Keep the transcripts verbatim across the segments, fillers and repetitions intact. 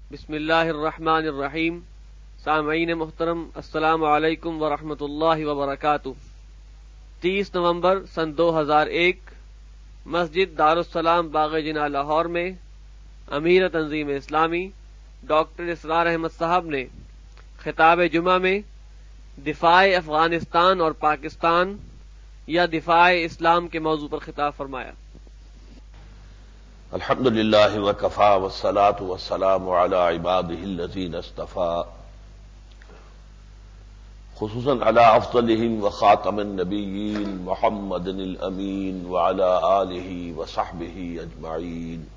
بسم اللہ الرحمن الرحیم۔ سامعین محترم، السلام علیکم ورحمۃ اللہ وبرکاتہ۔ تیس نومبر سن دو ہزار ایک مسجد دارالسلام باغ جناح لاہور میں امیر تنظیم اسلامی ڈاکٹر اسرار احمد صاحب نے خطاب جمعہ میں دفاع افغانستان اور پاکستان یا دفاع اسلام کے موضوع پر خطاب فرمایا۔ الحمد للہ وکفا والصلاة والسلام علی عباده الذین اصطفى، خصوصاً علی افضلهم وخاتم النبیین محمد الامین وعلی آلہ وصحبہ اجمعین۔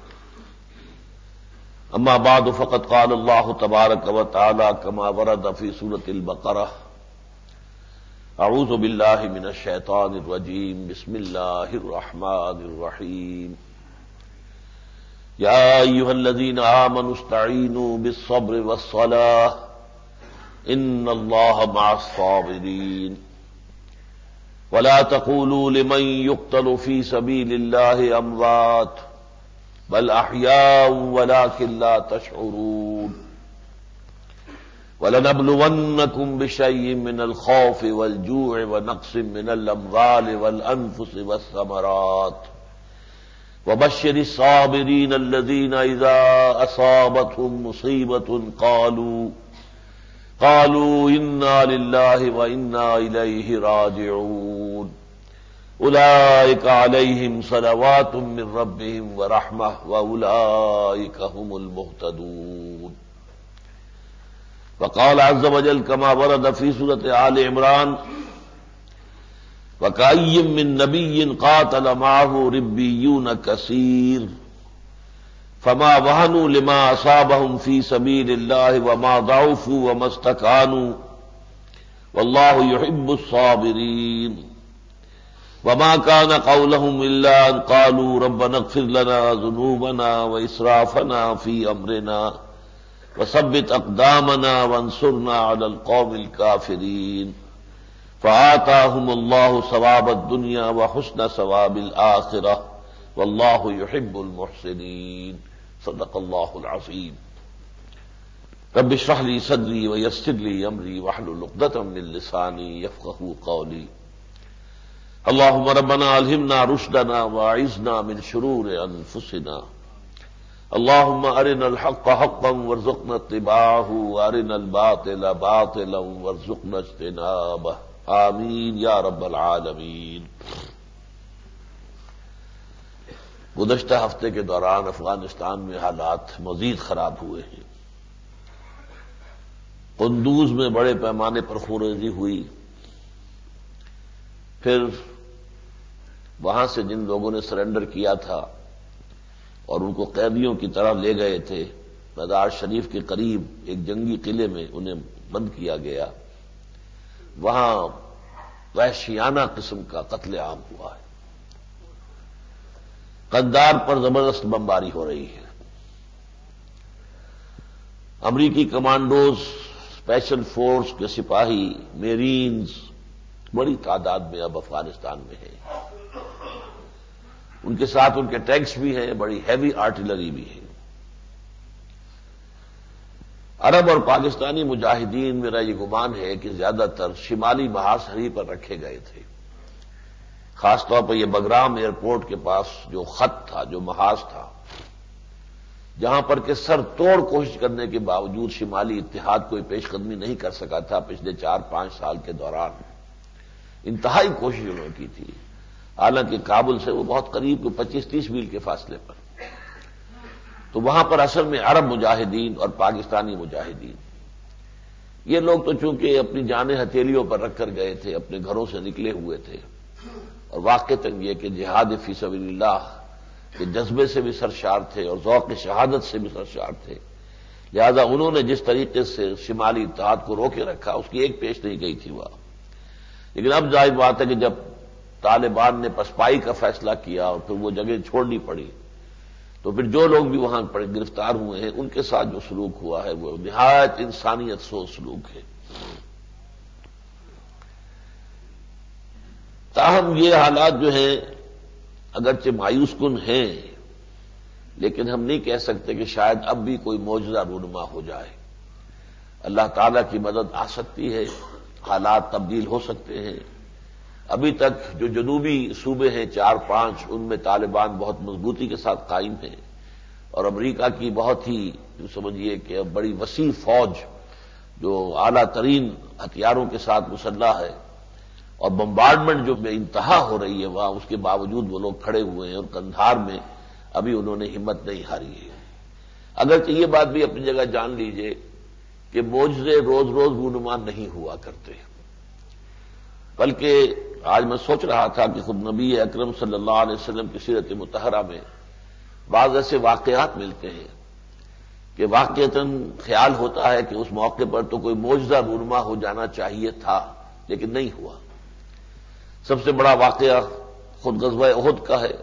اما بعد فقد قال اللہ تبارک وتعالی کما ورد فی سورۃ البقرہ، اعوذ باللہ من الشیطان الرجیم، بسم اللہ الرحمن الرحیم۔ یا ایھا الذین آمنوا استعینوا بالصبر والصلاة ان اللہ مع الصابرین ولا تقولوا لمن يقتل في سبيل الله اموات بل احیاء ولكن لا تشعرون وَلَنَبْلُوَنَّكُمْ بِشَيْءٍ مِّنَ الْخَوْفِ وَالْجُوعِ وَنَقْصٍ مِّنَ الْأَمْوَالِ وَالْأَنفُسِ وَالثَّمَرَاتِ وَبَشِّرِ الصَّابِرِينَ الَّذِينَ إِذَا أَصَابَتْهُم مُّصِيبَةٌ قَالُوا قَالُوا إِنَّا لِلَّهِ وَإِنَّا إِلَيْهِ رَاجِعُونَ أُولَٰئِكَ عَلَيْهِمْ صَلَوَاتٌ مِّن رَّبِّهِمْ وَرَحْمَةٌ وَأُولَٰئِكَ هُمُ الْمُهْتَدُونَ۔ وقال عز وجل كما ورد في سورة آل عمران، وكأي من نبي قاتل معه ربيون كثير فما وهنوا لما أصابهم في سبيل الله وما ضعفوا وما استكانوا والله يحب الصابرين وما كان قولهم إلا أن قالوا ربنا اغفر لنا ذنوبنا وإسرافنا في أمرنا وثبت اقدامنا وانصرنا على القوم الكافرين فآتاهم الله ثواب الدنيا وحسن ثواب الآخرة والله يحب المحسنين۔ صدق الله العظيم۔ رب اشرح لي صدري ويسر لي أمري واحلل عقدة من لساني يفقهوا قولي۔ اللهم ربنا ألهمنا رشدنا وأعذنا من شرور أنفسنا، اللهم أرنا الحق حقا وارزقنا اتباعه وأرنا الباطل باطلا وارزقنا اجتنابه، آمین یا رب العالمین۔ گزشتہ ہفتے کے دوران افغانستان میں حالات مزید خراب ہوئے ہیں۔ قندوز میں بڑے پیمانے پر خونریزی ہوئی، پھر وہاں سے جن لوگوں نے سرنڈر کیا تھا اور ان کو قیدیوں کی طرح لے گئے تھے، مزار شریف کے قریب ایک جنگی قلعے میں انہیں بند کیا گیا، وہاں وحشیانہ قسم کا قتل عام ہوا ہے۔ قندار پر زبردست بمباری ہو رہی ہے۔ امریکی کمانڈوز، اسپیشل فورس کے سپاہی، میرینز بڑی تعداد میں اب افغانستان میں ہیں، ان کے ساتھ ان کے ٹینکس بھی ہیں، بڑی ہیوی آرٹلری بھی ہے۔ عرب اور پاکستانی مجاہدین، میرا یہ گمان ہے کہ زیادہ تر شمالی محاصرے پر رکھے گئے تھے، خاص طور پر یہ بگرام ایئرپورٹ کے پاس جو خط تھا، جو محاذ تھا، جہاں پر کہ سر توڑ کوشش کرنے کے باوجود شمالی اتحاد کوئی پیش قدمی نہیں کر سکا تھا پچھلے چار پانچ سال کے دوران، انتہائی کوشش انہوں نے کی تھی، حالانکہ کابل سے وہ بہت قریب کو پچیس تیس میل کے فاصلے پر۔ تو وہاں پر اصل میں عرب مجاہدین اور پاکستانی مجاہدین، یہ لوگ تو چونکہ اپنی جانیں ہتھیلیوں پر رکھ کر گئے تھے، اپنے گھروں سے نکلے ہوئے تھے، اور واقعتاً یہ کہ جہاد فی سبیل اللہ کے جذبے سے بھی سرشار تھے اور ذوق شہادت سے بھی سرشار تھے، لہذا انہوں نے جس طریقے سے شمالی اتحاد کو روکے رکھا اس کی ایک پیش نہیں گئی تھی وہاں۔ لیکن اب ظاہر بات ہے کہ جب طالبان نے پسپائی کا فیصلہ کیا اور پھر وہ جگہ چھوڑنی پڑی، تو پھر جو لوگ بھی وہاں پر گرفتار ہوئے ہیں ان کے ساتھ جو سلوک ہوا ہے وہ نہایت انسانیت سو سلوک ہے۔ تاہم یہ حالات جو ہیں اگرچہ مایوس کن ہیں، لیکن ہم نہیں کہہ سکتے کہ شاید اب بھی کوئی معجزہ رونما ہو جائے۔ اللہ تعالیٰ کی مدد آ سکتی ہے، حالات تبدیل ہو سکتے ہیں۔ ابھی تک جو جنوبی صوبے ہیں چار پانچ، ان میں طالبان بہت مضبوطی کے ساتھ قائم ہیں، اور امریکہ کی بہت ہی جو سمجھیے کہ بڑی وسیع فوج جو اعلیٰ ترین ہتھیاروں کے ساتھ مسلح ہے، اور بمبارڈمنٹ جو بے انتہا ہو رہی ہے وہاں، اس کے باوجود وہ لوگ کھڑے ہوئے ہیں، اور قندھار میں ابھی انہوں نے ہمت نہیں ہاری ہے۔ اگرچہ یہ بات بھی اپنی جگہ جان لیجئے کہ معجزے روز روز رونما نہیں ہوا کرتے، بلکہ آج میں سوچ رہا تھا کہ خود نبی اکرم صلی اللہ علیہ وسلم کی سیرت مطہرہ میں بعض ایسے واقعات ملتے ہیں کہ واقعتاً خیال ہوتا ہے کہ اس موقع پر تو کوئی معجزہ رونما ہو جانا چاہیے تھا، لیکن نہیں ہوا۔ سب سے بڑا واقعہ خود غزوہ احد کا ہے۔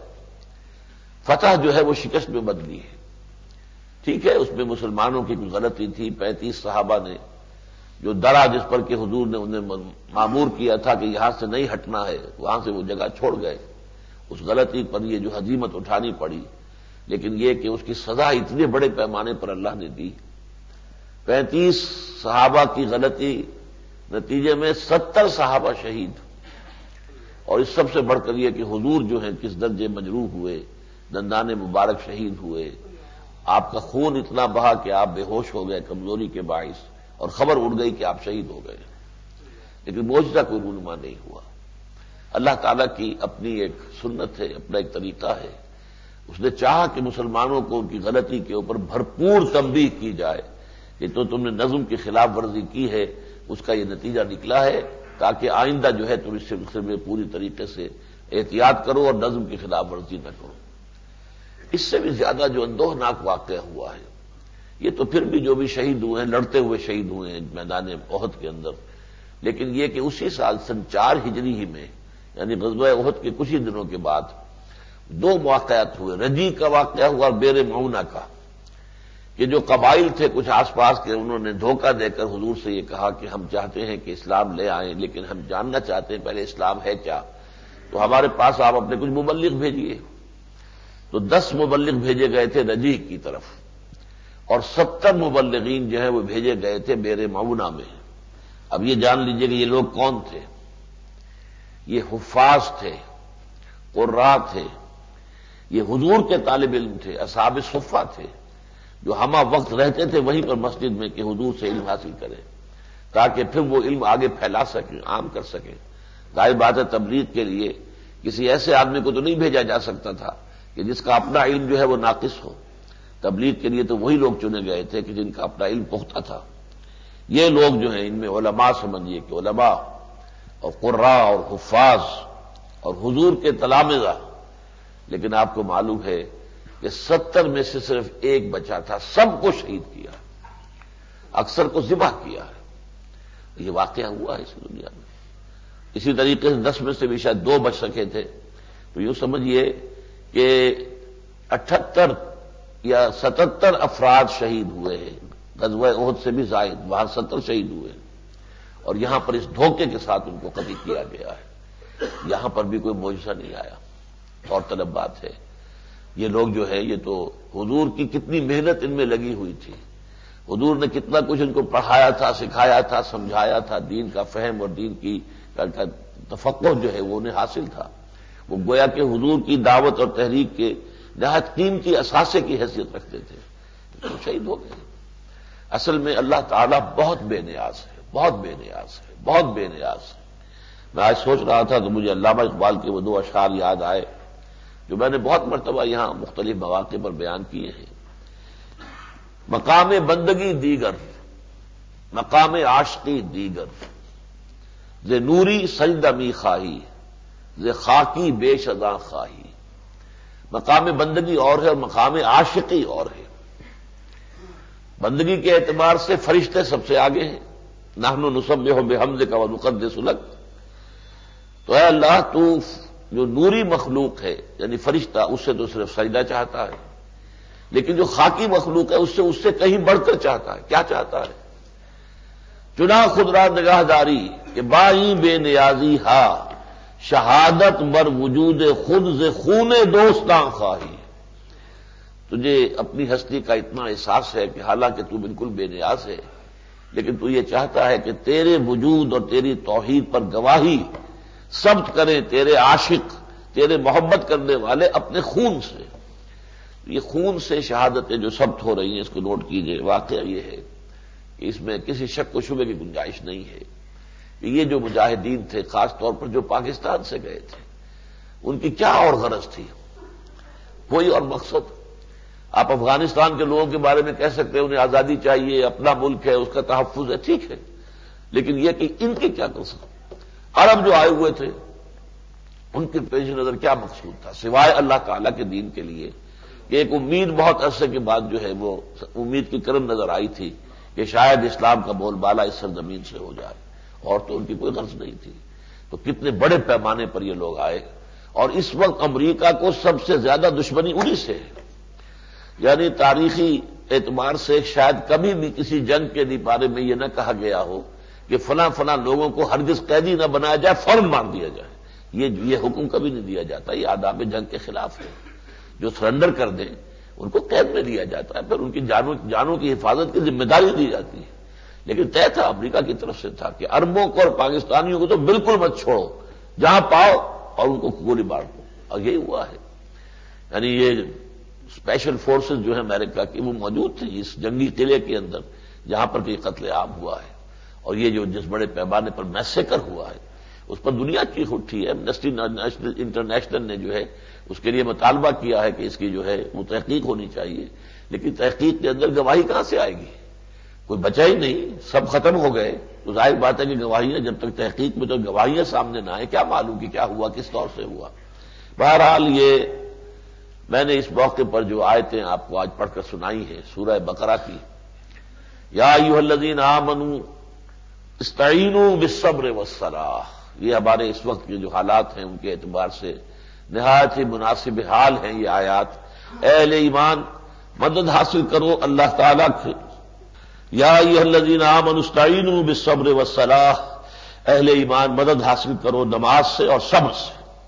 فتح جو ہے وہ شکست میں بدلی ہے۔ ٹھیک ہے، اس میں مسلمانوں کی کوئی غلطی تھی، پینتیس صحابہ نے جو درا جس پر کہ حضور نے انہیں مامور کیا تھا کہ یہاں سے نہیں ہٹنا ہے، وہاں سے وہ جگہ چھوڑ گئے، اس غلطی پر یہ جو ہزیمت اٹھانی پڑی، لیکن یہ کہ اس کی سزا اتنے بڑے پیمانے پر اللہ نے دی۔ پینتیس صحابہ کی غلطی نتیجے میں ستر صحابہ شہید، اور اس سب سے بڑھ کر یہ کہ حضور جو ہیں کس درجے مجروح ہوئے، دندان مبارک شہید ہوئے، آپ کا خون اتنا بہا کہ آپ بے ہوش ہو گئے کمزوری کے باعث، اور خبر اڑ گئی کہ آپ شہید ہو گئے، لیکن معجزہ کوئی رونما نہیں ہوا۔ اللہ تعالیٰ کی اپنی ایک سنت ہے، اپنا ایک طریقہ ہے، اس نے چاہا کہ مسلمانوں کو ان کی غلطی کے اوپر بھرپور تنبیہ کی جائے کہ تو تم نے نظم کی خلاف ورزی کی ہے، اس کا یہ نتیجہ نکلا ہے، تاکہ آئندہ جو ہے تم اس سلسلے میں پوری طریقے سے احتیاط کرو اور نظم کی خلاف ورزی نہ کرو۔ اس سے بھی زیادہ جو اندوہناک واقعہ ہوا ہے، یہ تو پھر بھی جو بھی شہید ہوئے ہیں لڑتے ہوئے شہید ہوئے ہیں میدان احد کے اندر، لیکن یہ کہ اسی سال سن چار ہجری ہی میں، یعنی غزوہ احد کے کچھ ہی دنوں کے بعد دو واقعات ہوئے۔ رجی کا واقعہ ہوا اور بیر معونہ کا، کہ جو قبائل تھے کچھ آس پاس کے، انہوں نے دھوکہ دے کر حضور سے یہ کہا کہ ہم چاہتے ہیں کہ اسلام لے آئیں، لیکن ہم جاننا چاہتے ہیں پہلے اسلام ہے کیا، تو ہمارے پاس آپ اپنے کچھ مبلغ بھیجیے۔ تو دس مبلغ بھیجے گئے تھے رجی کی طرف، اور ستر مبلغین جو ہیں وہ بھیجے گئے تھے بیر معونہ میں۔ اب یہ جان لیجئے کہ یہ لوگ کون تھے۔ یہ حفاظ تھے، قراء تھے، یہ حضور کے طالب علم تھے، اصحاب صفہ تھے، جو ہمہ وقت رہتے تھے وہیں پر مسجد میں کہ حضور سے علم حاصل کریں، تاکہ پھر وہ علم آگے پھیلا سکیں، عام کر سکیں۔ ظاہر بات ہے تبلیغ کے لیے کسی ایسے آدمی کو تو نہیں بھیجا جا سکتا تھا کہ جس کا اپنا علم جو ہے وہ ناقص ہو۔ تبلیغ کے لیے تو وہی لوگ چنے گئے تھے کہ جن کا اپنا علم پختہ تھا۔ یہ لوگ جو ہیں ان میں علماء سمجھیے کہ علماء اور قراء اور حفاظ اور حضور کے تلامذہ، لیکن آپ کو معلوم ہے کہ ستر میں سے صرف ایک بچا تھا، سب کو شہید کیا، اکثر کو ذبح کیا ہے۔ یہ واقعہ ہوا ہے اس دنیا میں۔ اسی طریقے سے دس میں سے بھی شاید دو بچ سکے تھے، تو یوں سمجھیے کہ اٹھہتر یا ستتر افراد شہید ہوئے ہیں، غزوہ احد سے بھی زائد، وہاں ستر شہید ہوئے ہیں، اور یہاں پر اس دھوکے کے ساتھ ان کو قتل کیا گیا ہے۔ یہاں پر بھی کوئی معجزہ نہیں آیا۔ اور طلب بات ہے، یہ لوگ جو ہے یہ تو حضور کی کتنی محنت ان میں لگی ہوئی تھی، حضور نے کتنا کچھ ان کو پڑھایا تھا، سکھایا تھا، سمجھایا تھا، دین کا فہم اور دین کی تفقہ جو ہے وہ انہیں حاصل تھا۔ وہ گویا کہ حضور کی دعوت اور تحریک کے نہایت قیمتی اثاثے کی حیثیت رکھتے تھے، تو شہید ہو گئے۔ اصل میں اللہ تعالیٰ بہت بے نیاز ہے، بہت بے نیاز ہے، بہت بے نیاز ہے۔ میں آج سوچ رہا تھا تو مجھے علامہ اقبال کے وہ دو اشعار یاد آئے جو میں نے بہت مرتبہ یہاں مختلف مواقع پر بیان کیے ہیں۔ مقام بندگی دیگر، مقام عاشقی دیگر، ز نوری سجدہ می خواہی، ز خاکی بے شداں خواہی۔ مقام بندگی اور ہے اور مقام عاشقی اور ہے۔ بندگی کے اعتبار سے فرشتے سب سے آگے ہیں، نحن نسبح بحمدک ونقدس لک، تو اے اللہ تو جو نوری مخلوق ہے یعنی فرشتہ، اس سے تو صرف سجدہ چاہتا ہے، لیکن جو خاکی مخلوق ہے اس سے اس سے کہیں بڑھ کر چاہتا ہے۔ کیا چاہتا ہے؟ چنا خود را نگاہ داری کہ بائی بے نیازی ہا، شہادت بر وجود خود ز خون دوستاں خواہی۔ تو تجھے اپنی ہستی کا اتنا احساس ہے کہ حالانکہ تو بالکل بے نیاز ہے، لیکن تو یہ چاہتا ہے کہ تیرے وجود اور تیری توحید پر گواہی ثبت کریں تیرے عاشق، تیرے محبت کرنے والے اپنے خون سے۔ یہ خون سے شہادتیں جو ثبت ہو رہی ہیں اس کو نوٹ کیجئے۔ واقعہ یہ ہے کہ اس میں کسی شک و شبے کی گنجائش نہیں ہے کہ یہ جو مجاہدین تھے، خاص طور پر جو پاکستان سے گئے تھے، ان کی کیا اور غرض تھی؟ کوئی اور مقصد؟ آپ افغانستان کے لوگوں کے بارے میں کہہ سکتے ہیں انہیں آزادی چاہیے، اپنا ملک ہے، اس کا تحفظ ہے، ٹھیک ہے، لیکن یہ کہ ان کی کیا قصد؟ عرب جو آئے ہوئے تھے ان کے پیش نظر کیا مقصود تھا سوائے اللہ تعالیٰ کے دین کے لیے کہ ایک امید بہت عرصے کے بعد جو ہے وہ امید کی کرن نظر آئی تھی کہ شاید اسلام کا بول بالا اس سرزمین سے ہو جائے، اور تو ان کی کوئی غرض نہیں تھی۔ تو کتنے بڑے پیمانے پر یہ لوگ آئے، اور اس وقت امریکہ کو سب سے زیادہ دشمنی انہی سے ہے۔ یعنی تاریخی اعتبار سے شاید کبھی بھی کسی جنگ کے بارے میں یہ نہ کہا گیا ہو کہ فلاں فلاں لوگوں کو ہرگز قیدی نہ بنایا جائے، فوراً مار دیا جائے۔ یہ یہ حکم کبھی نہیں دیا جاتا، یہ آداب جنگ کے خلاف ہے۔ جو سرنڈر کر دیں ان کو قید میں لیا جاتا ہے، پھر ان کی جانوں جانوں کی حفاظت کی ذمہ داری دی جاتی ہے۔ لیکن طے تھا امریکہ کی طرف سے تھا کہ عربوں کو اور پاکستانیوں کو تو بالکل مت چھوڑو، جہاں پاؤ اور ان کو گولی مار دو، اور یہی ہوا ہے۔ یعنی یہ اسپیشل فورسز جو ہے امریکہ کی وہ موجود تھے اس جنگی قلعے کے اندر جہاں پر کہ قتل عام ہوا ہے، اور یہ جو جس بڑے پیمانے پر میسیکر ہوا ہے اس پر دنیا چیخ اٹھی ہے۔ ایمنسٹی انٹرنیشنل نے جو ہے اس کے لیے مطالبہ کیا ہے کہ اس کی جو ہے وہ تحقیق ہونی چاہیے، لیکن تحقیق کے اندر گواہی کہاں سے آئے گی؟ کوئی بچا ہی نہیں، سب ختم ہو گئے۔ تو ظاہر بات ہے کہ گواہیاں جب تک تحقیق میں تو گواہیاں سامنے نہ آئیں، کیا معلوم کہ کیا ہوا، کس طور سے ہوا۔ بہرحال یہ میں نے اس موقع پر جو آیتیں آپ کو آج پڑھ کر سنائی ہیں سورہ بقرہ کی، یا ایھا الذین آمنوا استعینوا بالصبر والصلاۃ، یہ ہمارے اس وقت کے جو حالات ہیں ان کے اعتبار سے نہایت ہی مناسب حال ہیں یہ آیات۔ اے اہل ایمان، مدد حاصل کرو اللہ تعالیٰ سے۔ یا ایھا الذین آمنوا استعینوا بالصبر والصلاۃ، اہل ایمان مدد حاصل کرو نماز سے اور صبر سے۔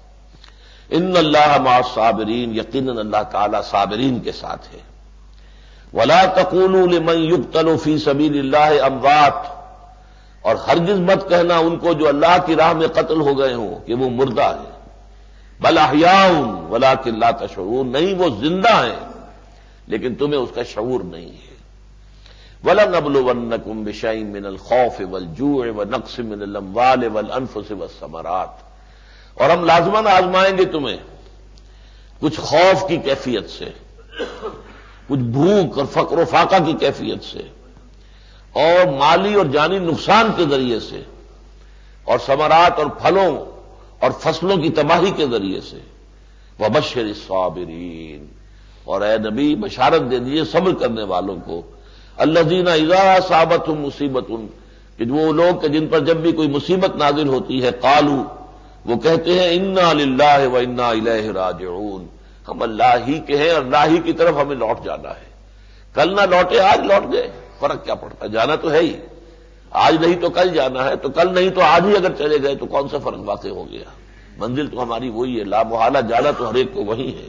ان اللہ مع الصابرین، یقیناً اللہ تعالیٰ صابرین کے ساتھ ہے۔ ولا تقولوا لمن یقتل فی سبیل اللہ اموات، اور ہرگز مت کہنا ان کو جو اللہ کی راہ میں قتل ہو گئے ہوں کہ وہ مردہ ہیں، بل احیاء ولکن لا تشعرون، نہیں وہ زندہ ہیں لیکن تمہیں اس کا شعور نہیں ہے۔ وَلَنَبْلُوَنَّكُمْ بِشَيْءٍ مِّنَ الْخَوْفِ وَالْجُوعِ وَنَقْصٍ مِّنَ الْأَمْوَالِ وَالْأَنفُسِ وَالثَّمَرَاتِ، اور ہم لازماً آزمائیں گے تمہیں کچھ خوف کی کیفیت سے، کچھ بھوک اور فقر و فاقہ کی کیفیت سے، اور مالی اور جانی نقصان کے ذریعے سے، اور ثمرات اور پھلوں اور فصلوں کی تباہی کے ذریعے سے۔ وَبَشِّرِ الصَّابِرِينَ، اور اے نبی بشارت دے دیجیے صبر کرنے والوں کو، الذین اذا اصابتهم مصیبۃ، کہ وہ لوگ کہ جن پر جب بھی کوئی مصیبت نازل ہوتی ہے، قالوا، وہ کہتے ہیں انا للہ و انا الیہ راجعون، ہم اللہ ہی کے ہیں اور اللہ ہی کی طرف ہمیں لوٹ جانا ہے۔ کل نہ لوٹے آج لوٹ گئے، فرق کیا پڑتا، جانا تو ہے ہی، آج نہیں تو کل جانا ہے، تو کل نہیں تو آج ہی اگر چلے گئے تو کون سا فرق واقع ہو گیا، منزل تو ہماری وہی ہے، لا محالہ جانا تو ہر ایک کو وہی ہے۔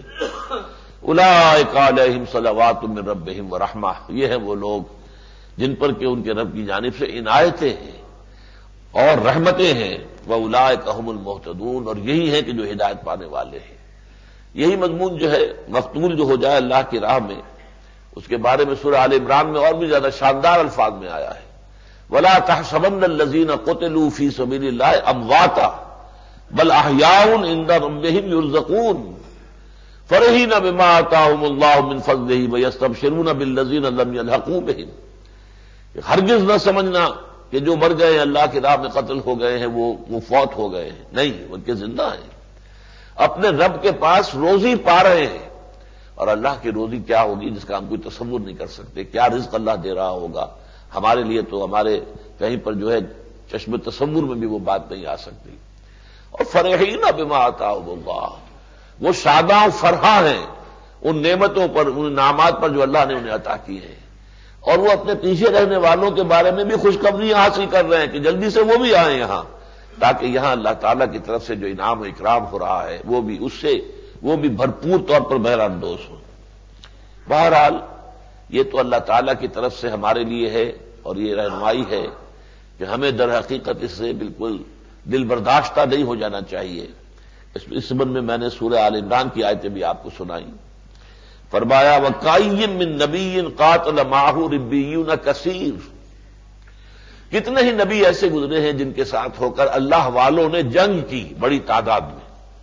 اولئک علیہم صلوات من ربہم ورحمہ، یہ ہیں وہ لوگ جن پر کہ ان کے رب کی جانب سے عنایتیں ہیں اور رحمتیں ہیں، وَأُولَٰئِكَ هُمُ الْمُهْتَدُونَ، اور یہی ہے کہ جو ہدایت پانے والے ہیں۔ یہی مضمون جو ہے مقتول جو ہو جائے اللہ کی راہ میں، اس کے بارے میں سورہ آل عمران میں اور بھی زیادہ شاندار الفاظ میں آیا ہے، وَلَا تَحْسَبَنَّ الَّذِينَ قُتِلُوا فِي سَبِيلِ اللَّهِ أَمْوَاتًا بَلْ أَحْيَاءٌ عِندَ رَبِّهِمْ يُرْزَقُونَ فَرِحِينَ بِمَا آتَاهُمُ اللَّهُ مِنْ فَضْلِهِ وَيَسْتَبْشِرُونَ بِالَّذِينَ لَمْ يَلْحَقُوا بِهِمْ، ہرگز نہ سمجھنا کہ جو مر گئے ہیں اللہ کی راہ میں قتل ہو گئے ہیں وہ وہ فوت ہو گئے ہیں، نہیں، ان کے زندہ ہیں، اپنے رب کے پاس روزی پا رہے ہیں، اور اللہ کی روزی کیا ہوگی جس کا ہم کوئی تصور نہیں کر سکتے، کیا رزق اللہ دے رہا ہوگا ہمارے لیے، تو ہمارے کہیں پر جو ہے چشم تصور میں بھی وہ بات نہیں آ سکتی۔ اور فرحین بما آتاہم اللہ، وہ شاداں و فرحاں ہیں ان نعمتوں پر، ان انعامات پر جو اللہ نے انہیں عطا کی ہیں، اور وہ اپنے پیچھے رہنے والوں کے بارے میں بھی خوشخبریاں حاصل کر رہے ہیں کہ جلدی سے وہ بھی آئیں یہاں، تاکہ یہاں اللہ تعالیٰ کی طرف سے جو انعام و اکرام ہو رہا ہے وہ بھی اس سے وہ بھی بھرپور طور پر بہرہ اندوز ہو۔ بہرحال یہ تو اللہ تعالیٰ کی طرف سے ہمارے لیے ہے اور یہ رہنمائی ہے کہ ہمیں در حقیقت اس سے بالکل دل برداشتہ نہیں ہو جانا چاہیے. اس سبب میں میں نے سورہ آل عمران کی آیتیں بھی آپ کو سنائیں. فرمایا وَقَأَيٍّ مِّن نَبِيٍّ قَاتَلَ مَعَهُ رِبِّيُّونَ كَثِيرٌ، کتنے ہی نبی ایسے گزرے ہیں جن کے ساتھ ہو کر اللہ والوں نے جنگ کی بڑی تعداد میں.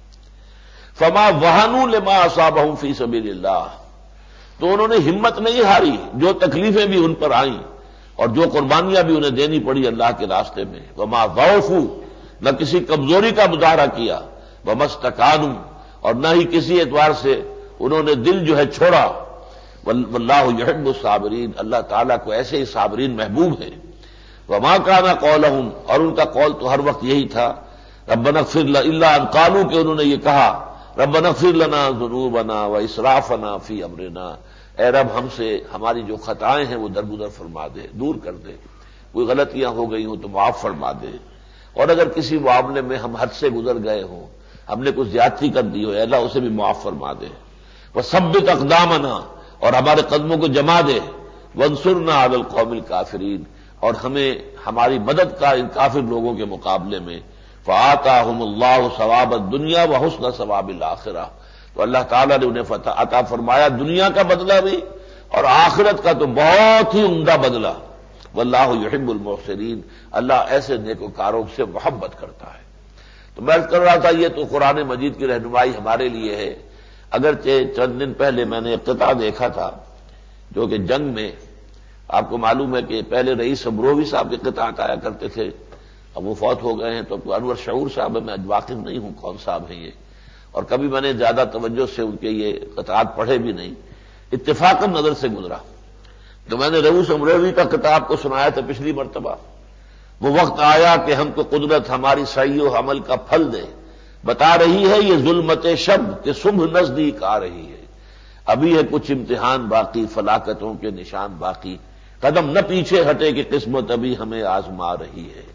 فما وہنوا لما اصابهم فی سبیل اللہ، تو انہوں نے ہمت نہیں ہاری جو تکلیفیں بھی ان پر آئیں اور جو قربانیاں بھی انہیں دینی پڑی اللہ کے راستے میں. وما ضعفوا، نہ کسی کمزوری کا مظاہرہ کیا. وما استکانوا، اور نہ ہی کسی اعتبار سے انہوں نے دل جو ہے چھوڑا. واللہ یحب الصابرین، اللہ تعالیٰ کو ایسے ہی صابرین محبوب ہیں. وما کان قولہم، اور ان کا قول تو ہر وقت یہی تھا ربنا اغفر لنا، الا ان قالوا، کہ انہوں نے یہ کہا ربنا اغفر لنا ذنوبنا واسرافنا فی امرنا، اے رب ہم سے ہماری جو خطائیں ہیں وہ درگزر فرما دے، دور کر دے. کوئی غلطیاں ہو گئی ہوں تو معاف فرما دے، اور اگر کسی معاملے میں ہم حد سے گزر گئے ہوں، ہم نے کچھ زیادتی کر دی ہو، اے اللہ اسے بھی معاف فرما دے. وثبت اقدامنا، اور ہمارے قدموں کو جما دے. وانصرنا علی القوم الکافرین، اور ہمیں ہماری مدد کا ان کافر لوگوں کے مقابلے میں. فآتاہم اللہ ثواب الدنیا وحسن ثواب الآخرہ، تو اللہ تعالیٰ نے انہیں فتح عطا فرمایا دنیا کا بدلہ بھی اور آخرت کا تو بہت ہی عمدہ بدلہ. واللہ یحب المحسنین، اللہ ایسے نیکوکاروں سے محبت کرتا ہے. تو میں کر رہا تھا یہ تو قرآن مجید کی رہنمائی ہمارے لیے ہے. اگرچہ چند دن پہلے میں نے اقتطاع دیکھا تھا جو کہ جنگ میں آپ کو معلوم ہے کہ پہلے رئیس امروہی صاحب کے قطعات آیا کرتے تھے، اب وہ فوت ہو گئے ہیں. تو انور شعور صاحب میں واقف نہیں ہوں کون صاحب ہیں یہ، اور کبھی میں نے زیادہ توجہ سے ان کے یہ قطعات پڑھے بھی نہیں، اتفاقاً نظر سے گزرا. تو میں نے رئیس امروہی کا کتاب کو سنایا تھا پچھلی مرتبہ. وہ وقت آیا کہ ہم کو قدرت ہماری سعی و عمل کا پھل دے، بتا رہی ہے یہ ظلمت شب کہ صبح نزدیک آ رہی ہے. ابھی ہے کچھ امتحان باقی، فلاکتوں کے نشان باقی، قدم نہ پیچھے ہٹے کہ قسمت ابھی ہمیں آزما رہی ہے.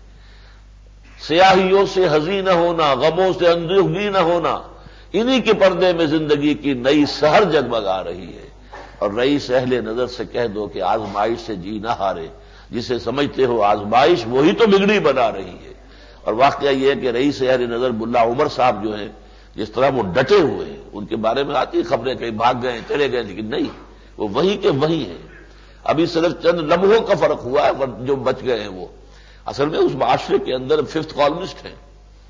سیاہیوں سے حزین نہ ہونا، غموں سے اندوہگی نہ ہونا، انہی کے پردے میں زندگی کی نئی سحر جگمگا رہی ہے. اور رئیس اہل نظر سے کہہ دو کہ آزمائش سے جی نہ ہارے، جسے سمجھتے ہو آزمائش وہی تو بگڑی بنا رہی ہے. اور واقعہ یہ ہے کہ رئیس اہل نظر ملا عمر صاحب جو ہیں، جس طرح وہ ڈٹے ہوئے ہیں، ان کے بارے میں آتی خبریں کہیں بھاگ گئے چلے گئے، لیکن نہیں، وہ وہی کے وہی ہیں. ابھی صرف چند لمحوں کا فرق ہوا ہے، جو بچ گئے ہیں وہ اصل میں اس معاشرے کے اندر ففتھ کالمسٹ ہیں،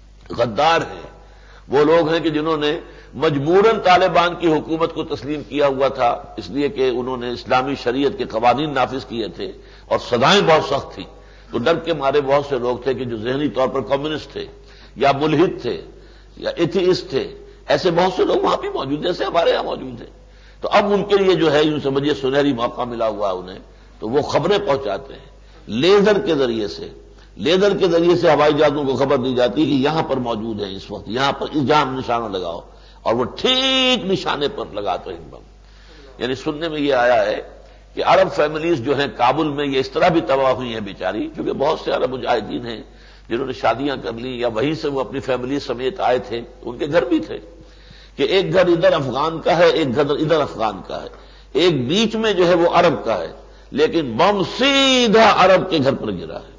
غدار ہیں. وہ لوگ ہیں کہ جنہوں نے مجبوراً طالبان کی حکومت کو تسلیم کیا ہوا تھا، اس لیے کہ انہوں نے اسلامی شریعت کے قوانین نافذ کیے تھے اور سزائیں بہت سخت تھیں. تو ڈر کے مارے بہت سے لوگ تھے کہ جو ذہنی طور پر کمیونسٹ تھے یا ملحد تھے یا ایتھیسٹ تھے، ایسے بہت سے لوگ وہاں بھی موجود ہیں، جیسے ہمارے یہاں موجود ہیں. تو اب ان کے لیے جو ہے یوں سمجھیے سنہری موقع ملا ہوا انہیں، تو وہ خبریں پہنچاتے ہیں لیزر کے ذریعے سے. لیزر کے ذریعے سے ہوائی جہازوں کو خبر دی جاتی ہے کہ یہاں پر موجود ہیں اس وقت، یہاں پر اس جہاں نشانہ لگاؤ، اور وہ ٹھیک نشانے پر لگاتے ہیں بم. یعنی سننے میں یہ آیا ہے کہ عرب فیملیز جو ہیں کابل میں یہ اس طرح بھی تباہ ہوئی ہیں بیچاری، کیونکہ بہت سے عرب مجاہدین ہیں جنہوں نے شادیاں کر لی یا وہیں سے وہ اپنی فیملی سمیت آئے تھے، ان کے گھر بھی تھے کہ ایک گھر ادھر افغان کا ہے، ایک گھر ادھر افغان کا ہے، ایک بیچ میں جو ہے وہ عرب کا ہے، لیکن بم سیدھا عرب کے گھر پر گرا ہے.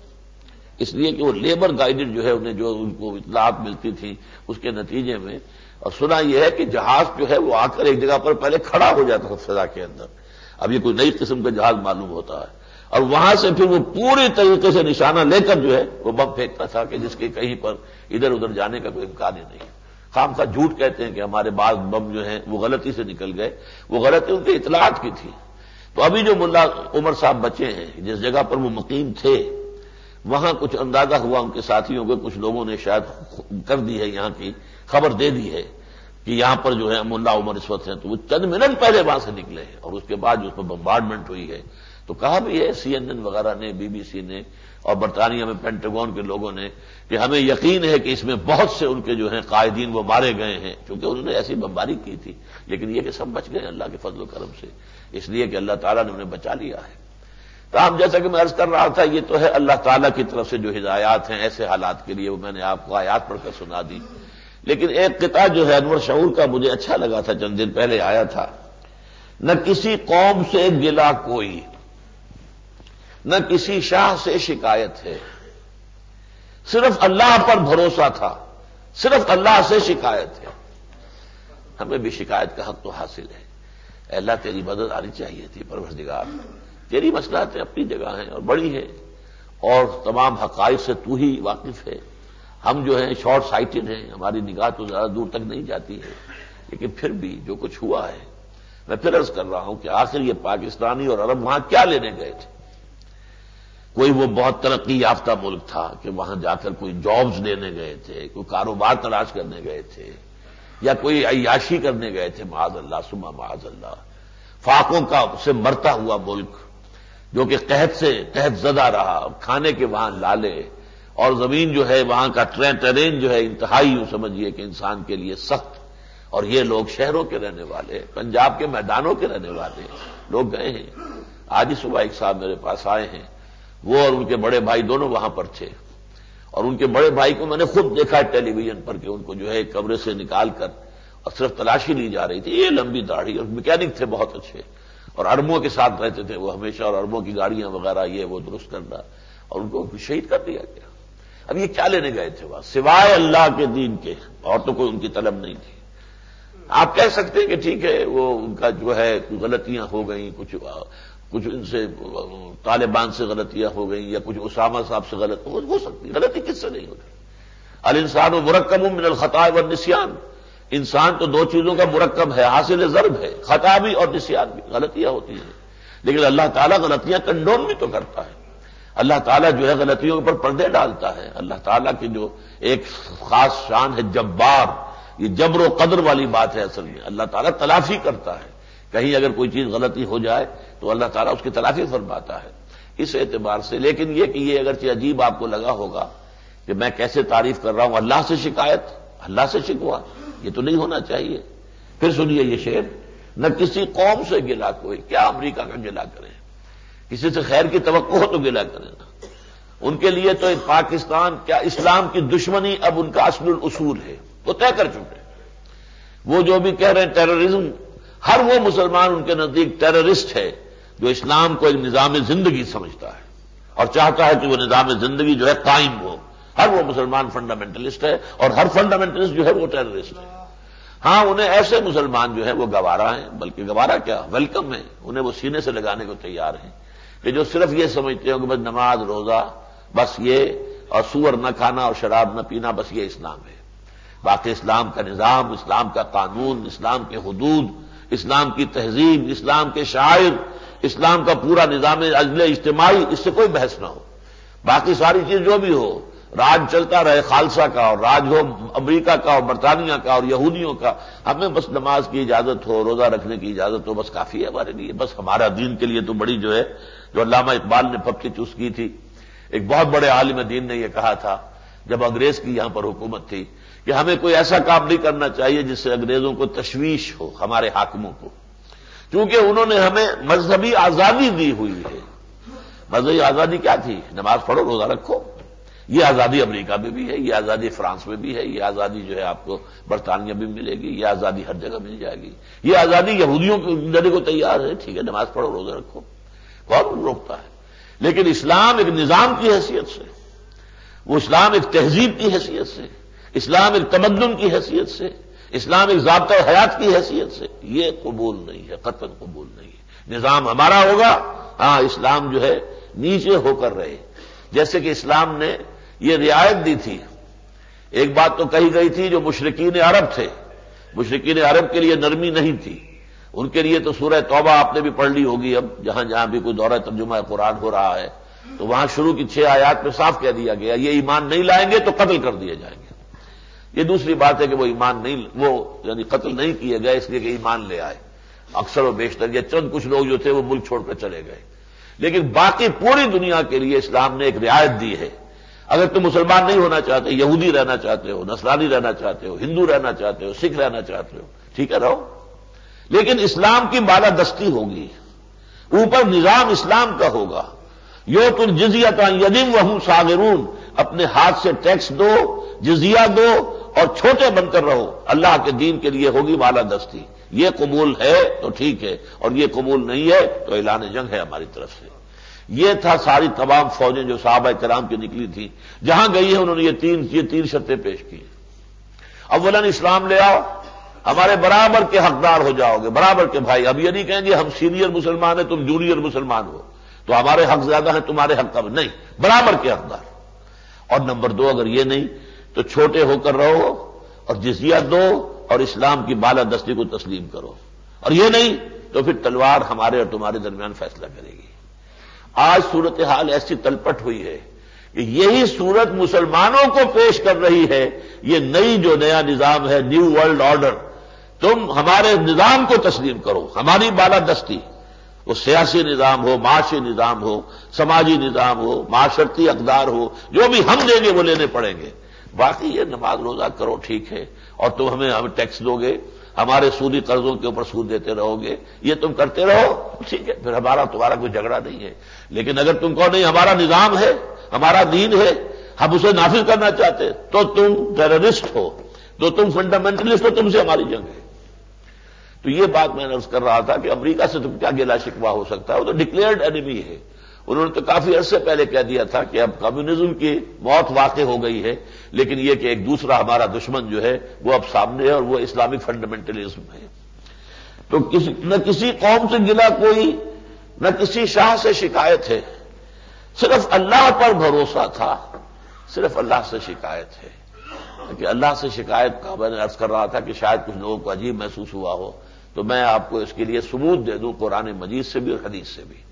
اس لیے کہ وہ لیبر گائیڈڈ جو ہے انہیں جو ان کو اطلاعات ملتی تھی اس کے نتیجے میں. اور سنا یہ ہے کہ جہاز جو ہے وہ آ کر ایک جگہ پر پہلے کھڑا ہو جاتا تھا فضا کے اندر، اب یہ کوئی نئی قسم کا جہاز معلوم ہوتا ہے، اور وہاں سے پھر وہ پوری طریقے سے نشانہ لے کر جو ہے وہ بم پھینکتا تھا کہ جس کے کہیں پر ادھر ادھر جانے کا کوئی امکان ہی نہیں. خام خواہ جھوٹ کہتے ہیں کہ ہمارے بعض بم جو ہیں وہ غلطی سے نکل گئے، وہ غلطی ان کی اطلاعات کی تھی. تو ابھی جو ملا عمر صاحب بچے ہیں جس جگہ پر وہ مقیم تھے، وہاں کچھ اندازہ ہوا ان کے ساتھیوں کو، کچھ لوگوں نے شاید کر دی ہے، یہاں کی خبر دے دی ہے کہ یہاں پر جو ہے ملا عمر اس وقت ہیں. تو وہ چند منٹ پہلے وہاں سے نکلے ہیں، اور اس کے بعد جو اس پر بمبارڈمنٹ ہوئی ہے. تو کہا بھی ہے سی این این وغیرہ نے، بی بی سی نے اور برطانیہ میں پینٹاگون کے لوگوں نے کہ ہمیں یقین ہے کہ اس میں بہت سے ان کے جو ہیں قائدین وہ مارے گئے ہیں، کیونکہ انہوں نے ایسی بمباری کی تھی. لیکن یہ کہ سب بچ گئے اللہ کے فضل و کرم سے، اس لیے کہ اللہ تعالیٰ نے انہیں بچا لیا ہے. تاہم جیسا کہ میں عرض کر رہا تھا، یہ تو ہے اللہ تعالیٰ کی طرف سے جو ہدایات ہیں ایسے حالات کے لیے، وہ میں نے آپ کو آیات پڑھ کر سنا دی. لیکن ایک قطعہ جو ہے انور شعور کا مجھے اچھا لگا تھا، چند دن پہلے آیا تھا نہ کسی قوم سے گلا کوئی، نہ کسی شاہ سے شکایت ہے، صرف اللہ پر بھروسہ تھا، صرف اللہ سے شکایت ہے۔ ہمیں بھی شکایت کا حق تو حاصل ہے۔ اے اللہ تیری مدد آنی چاہیے تھی پروردگار، تیری مصلحتیں اپنی جگہ ہیں اور بڑی ہے، اور تمام حقائق سے تو ہی واقف ہے۔ ہم جو ہیں شارٹ سائٹڈ ہیں، ہماری نگاہ تو زیادہ دور تک نہیں جاتی ہے، لیکن پھر بھی جو کچھ ہوا ہے، میں پھر عرض کر رہا ہوں کہ آخر یہ پاکستانی اور عرب وہاں کیا لینے گئے تھے؟ کوئی وہ بہت ترقی یافتہ ملک تھا کہ وہاں جا کر کوئی جابز لینے گئے تھے، کوئی کاروبار تلاش کرنے گئے تھے، یا کوئی عیاشی کرنے گئے تھے؟ معاذ اللہ ثم معاذ اللہ۔ فاقوں کا سے مرتا ہوا ملک جو کہ قحط سے قحط زدہ رہا، کھانے کے وہاں لالے، اور زمین جو ہے وہاں کا ٹرین جو ہے انتہائی یوں سمجھیے کہ انسان کے لیے سخت، اور یہ لوگ شہروں کے رہنے والے، پنجاب کے میدانوں کے رہنے والے لوگ گئے ہیں۔ آج ہی صبح ایک صاحب میرے پاس آئے ہیں، وہ اور ان کے بڑے بھائی دونوں وہاں پر تھے، اور ان کے بڑے بھائی کو میں نے خود دیکھا ٹیلی ویژن پر کہ ان کو جو ہے کمرے سے نکال کر اور صرف تلاشی لی جا رہی تھی۔ یہ لمبی داڑھی، اور میکینک تھے بہت اچھے، اور اربوں کے ساتھ رہتے تھے وہ ہمیشہ، اور اربوں کی گاڑیاں وغیرہ یہ وہ درست کرنا، اور ان کو شہید کر دیا گیا۔ اب یہ کیا لینے گئے تھے وہاں سوائے اللہ کے دین کے؟ اور تو کوئی ان کی طلب نہیں تھی۔ آپ کہہ سکتے ہیں کہ ٹھیک ہے وہ ان کا جو ہے غلطیاں ہو گئیں، کچھ کچھ ان سے طالبان سے غلطیاں ہو گئیں، یا کچھ اسامہ صاحب سے غلط ہو سکتی، غلطی کس سے نہیں ہوتی؟ الانسان مرکب من الخطا والنسیان، انسان تو دو چیزوں کا مرکب ہے، حاصل ضرب ہے، خطا بھی اور نسیان بھی، غلطیاں ہوتی ہیں، لیکن اللہ تعالیٰ غلطیاں کنڈون بھی تو کرتا ہے۔ اللہ تعالیٰ جو ہے غلطیوں پر پردے ڈالتا ہے۔ اللہ تعالیٰ کی جو ایک خاص شان ہے جبار، یہ جبر و قدر والی بات ہے اصل میں۔ اللہ تعالیٰ تلافی کرتا ہے، کہیں اگر کوئی چیز غلطی ہو جائے تو اللہ تعالیٰ اس کی تلافی فرماتا ہے، اس اعتبار سے۔ لیکن یہ کہ یہ اگرچہ عجیب آپ کو لگا ہوگا کہ میں کیسے تعریف کر رہا ہوں، اللہ سے شکایت، اللہ سے شکوا، یہ تو نہیں ہونا چاہیے۔ پھر سنیے یہ شعر، نہ کسی قوم سے گلا کوئی، کیا امریکہ کا گلا کریں، کسی سے خیر کی توقع ہو تو گلا کریں نا۔ ان کے لیے تو پاکستان کیا اسلام کی دشمنی اب ان کا اصل الاصول ہے، وہ طے کر چکے۔ وہ جو بھی کہہ رہے ہیں ٹیررزم، ہر وہ مسلمان ان کے نزدیک ٹیررسٹ ہے جو اسلام کو ایک نظام زندگی سمجھتا ہے اور چاہتا ہے کہ وہ نظام زندگی جو ہے قائم ہو۔ ہر وہ مسلمان فنڈامنٹلسٹ ہے، اور ہر فنڈامنٹلسٹ جو ہے وہ ٹیررسٹ ہے۔ ہاں انہیں ایسے مسلمان جو ہیں وہ گوارا ہیں، بلکہ گوارا کیا ویلکم ہے، انہیں وہ سینے سے لگانے کو تیار ہیں، کہ جو صرف یہ سمجھتے ہو کہ بس نماز روزہ بس یہ، اور سور نہ کھانا اور شراب نہ پینا، بس یہ اسلام ہے۔ باقی اسلام کا نظام، اسلام کا قانون، اسلام کے حدود، اسلام کی تہذیب، اسلام کے شاعر، اسلام کا پورا نظام عدل اجتماعی، اس سے کوئی بحث نہ ہو۔ باقی ساری چیز جو بھی ہو، راج چلتا رہے خالصہ کا، اور راج ہو امریکہ کا اور برطانیہ کا اور یہودیوں کا، ہمیں بس نماز کی اجازت ہو، روزہ رکھنے کی اجازت ہو، بس کافی ہے ہمارے لیے۔ بس ہمارا دین کے لیے تو بڑی جو ہے، جو علامہ اقبال نے پھپکی چوس کی تھی، ایک بہت بڑے عالم دین نے یہ کہا تھا جب انگریز کی یہاں پر حکومت تھی، کہ ہمیں کوئی ایسا کام نہیں کرنا چاہیے جس سے انگریزوں کو تشویش ہو، ہمارے حاکموں کو، کیونکہ انہوں نے ہمیں مذہبی آزادی دی ہوئی ہے۔ مذہبی آزادی کیا تھی؟ نماز پڑھو، روزہ رکھو۔ یہ آزادی امریکہ میں بھی ہے، یہ آزادی فرانس میں بھی ہے، یہ آزادی جو ہے آپ کو برطانیہ میں ملے گی، یہ آزادی ہر جگہ مل جائے گی۔ یہ آزادی یہودیوں کو دینے کو تیار ہے، ٹھیک ہے نماز پڑھو، روزہ رکھو، کون روکتا ہے؟ لیکن اسلام ایک نظام کی حیثیت سے، وہ اسلام ایک تہذیب کی حیثیت سے، اسلام ایک تمدن کی حیثیت سے، اسلام ایک ضابطہ حیات کی حیثیت سے، یہ قبول نہیں ہے، قطعاً قبول نہیں ہے۔ نظام ہمارا ہوگا، ہاں اسلام جو ہے نیچے ہو کر رہے، جیسے کہ اسلام نے یہ رعایت دی تھی۔ ایک بات تو کہی گئی تھی، جو مشرکین عرب تھے، مشرکین عرب کے لیے نرمی نہیں تھی، ان کے لیے تو سورہ توبہ آپ نے بھی پڑھ لی ہوگی، اب جہاں جہاں بھی کوئی دورہ ترجمہ قرآن ہو رہا ہے تو وہاں شروع کی چھ آیات میں صاف کہہ دیا گیا، یہ ایمان نہیں لائیں گے تو قتل کر دیے جائیں گے۔ یہ دوسری بات ہے کہ وہ ایمان نہیں، وہ یعنی قتل نہیں کیے گئے اس لیے کہ ایمان لے آئے، اکثر و بیشتر یہ چند کچھ لوگ جو تھے وہ ملک چھوڑ کر چلے گئے، لیکن باقی پوری دنیا کے لیے اسلام نے ایک رعایت دی ہے۔ اگر تم مسلمان نہیں ہونا چاہتے، یہودی رہنا چاہتے ہو، نصرانی رہنا چاہتے ہو، ہندو رہنا چاہتے ہو، سکھ رہنا چاہتے ہو، ٹھیک ہے رہو، لیکن اسلام کی بالادستی ہوگی، اوپر نظام اسلام کا ہوگا۔ یؤتوا الجزیۃ عن ید وہم صاغرون، اپنے ہاتھ سے ٹیکس دو، جزیہ دو، اور چھوٹے بن کر رہو، اللہ کے دین کے لیے ہوگی بالادستی۔ یہ قبول ہے تو ٹھیک ہے، اور یہ قبول نہیں ہے تو اعلان جنگ ہے ہماری طرف سے۔ یہ تھا ساری تمام فوجیں جو صحابہ کرام کی نکلی تھیں، جہاں گئی ہیں انہوں نے یہ تین یہ تین شرطیں پیش کی۔ اولاً اسلام لے آؤ، ہمارے برابر کے حقدار ہو جاؤ گے، برابر کے بھائی۔ اب یہ نہیں کہیں گے ہم سینئر مسلمان ہیں تم جونیئر مسلمان ہو تو ہمارے حق زیادہ ہیں تمہارے حق کم، نہیں، برابر کے حقدار۔ اور نمبر دو، اگر یہ نہیں تو چھوٹے ہو کر رہو اور جزیہ دو اور اسلام کی بالادستی کو تسلیم کرو، اور یہ نہیں تو پھر تلوار ہمارے اور تمہارے درمیان فیصلہ کرے گی۔ آج صورتحال ایسی تلپٹ ہوئی ہے کہ یہی صورت مسلمانوں کو پیش کر رہی ہے، یہ نئی جو نیا نظام ہے، نیو ورلڈ آرڈر، تم ہمارے نظام کو تسلیم کرو، ہماری بالادستی، وہ سیاسی نظام ہو، معاشی نظام ہو، سماجی نظام ہو، معاشرتی اقدار ہو، جو بھی ہم دیں گے وہ لینے پڑیں گے۔ باقی یہ نماز روزہ کرو ٹھیک ہے، اور تم ہمیں ہمیں ٹیکس دو گے، ہمارے سودی قرضوں کے اوپر سود دیتے رہو گے، یہ تم کرتے رہو ٹھیک ہے، پھر ہمارا تمہارا کوئی جھگڑا نہیں ہے۔ لیکن اگر تم کہو نہیں ہمارا نظام ہے، ہمارا دین ہے، ہم اسے نافذ کرنا چاہتے تو تم ٹیررسٹ ہو، تو تم فنڈامنٹلسٹ ہو، تم سے ہماری جنگ ہے۔ تو یہ بات میں نے عرض کر رہا تھا کہ امریکہ سے تم کیا گلا شکوہ ہو سکتا ہے، وہ تو ڈکلیئرڈ اینیمی ہے۔ انہوں نے تو کافی عرصے پہلے کہہ دیا تھا کہ اب کمیونزم کی موت واقع ہو گئی ہے، لیکن یہ کہ ایک دوسرا ہمارا دشمن جو ہے وہ اب سامنے ہے، اور وہ اسلامک فنڈامنٹلزم ہے۔ تو کسی نہ کسی قوم سے گلا کوئی، نہ کسی شاہ سے شکایت ہے، صرف اللہ پر بھروسہ تھا، صرف اللہ سے شکایت ہے۔ کہ اللہ سے شکایت کا میں نے عرض کر رہا تھا کہ شاید کچھ لوگوں کو عجیب محسوس ہوا ہو، تو میں آپ کو اس کے لیے ثبوت دے دوں قرآن مجید سے بھی اور حدیث سے بھی۔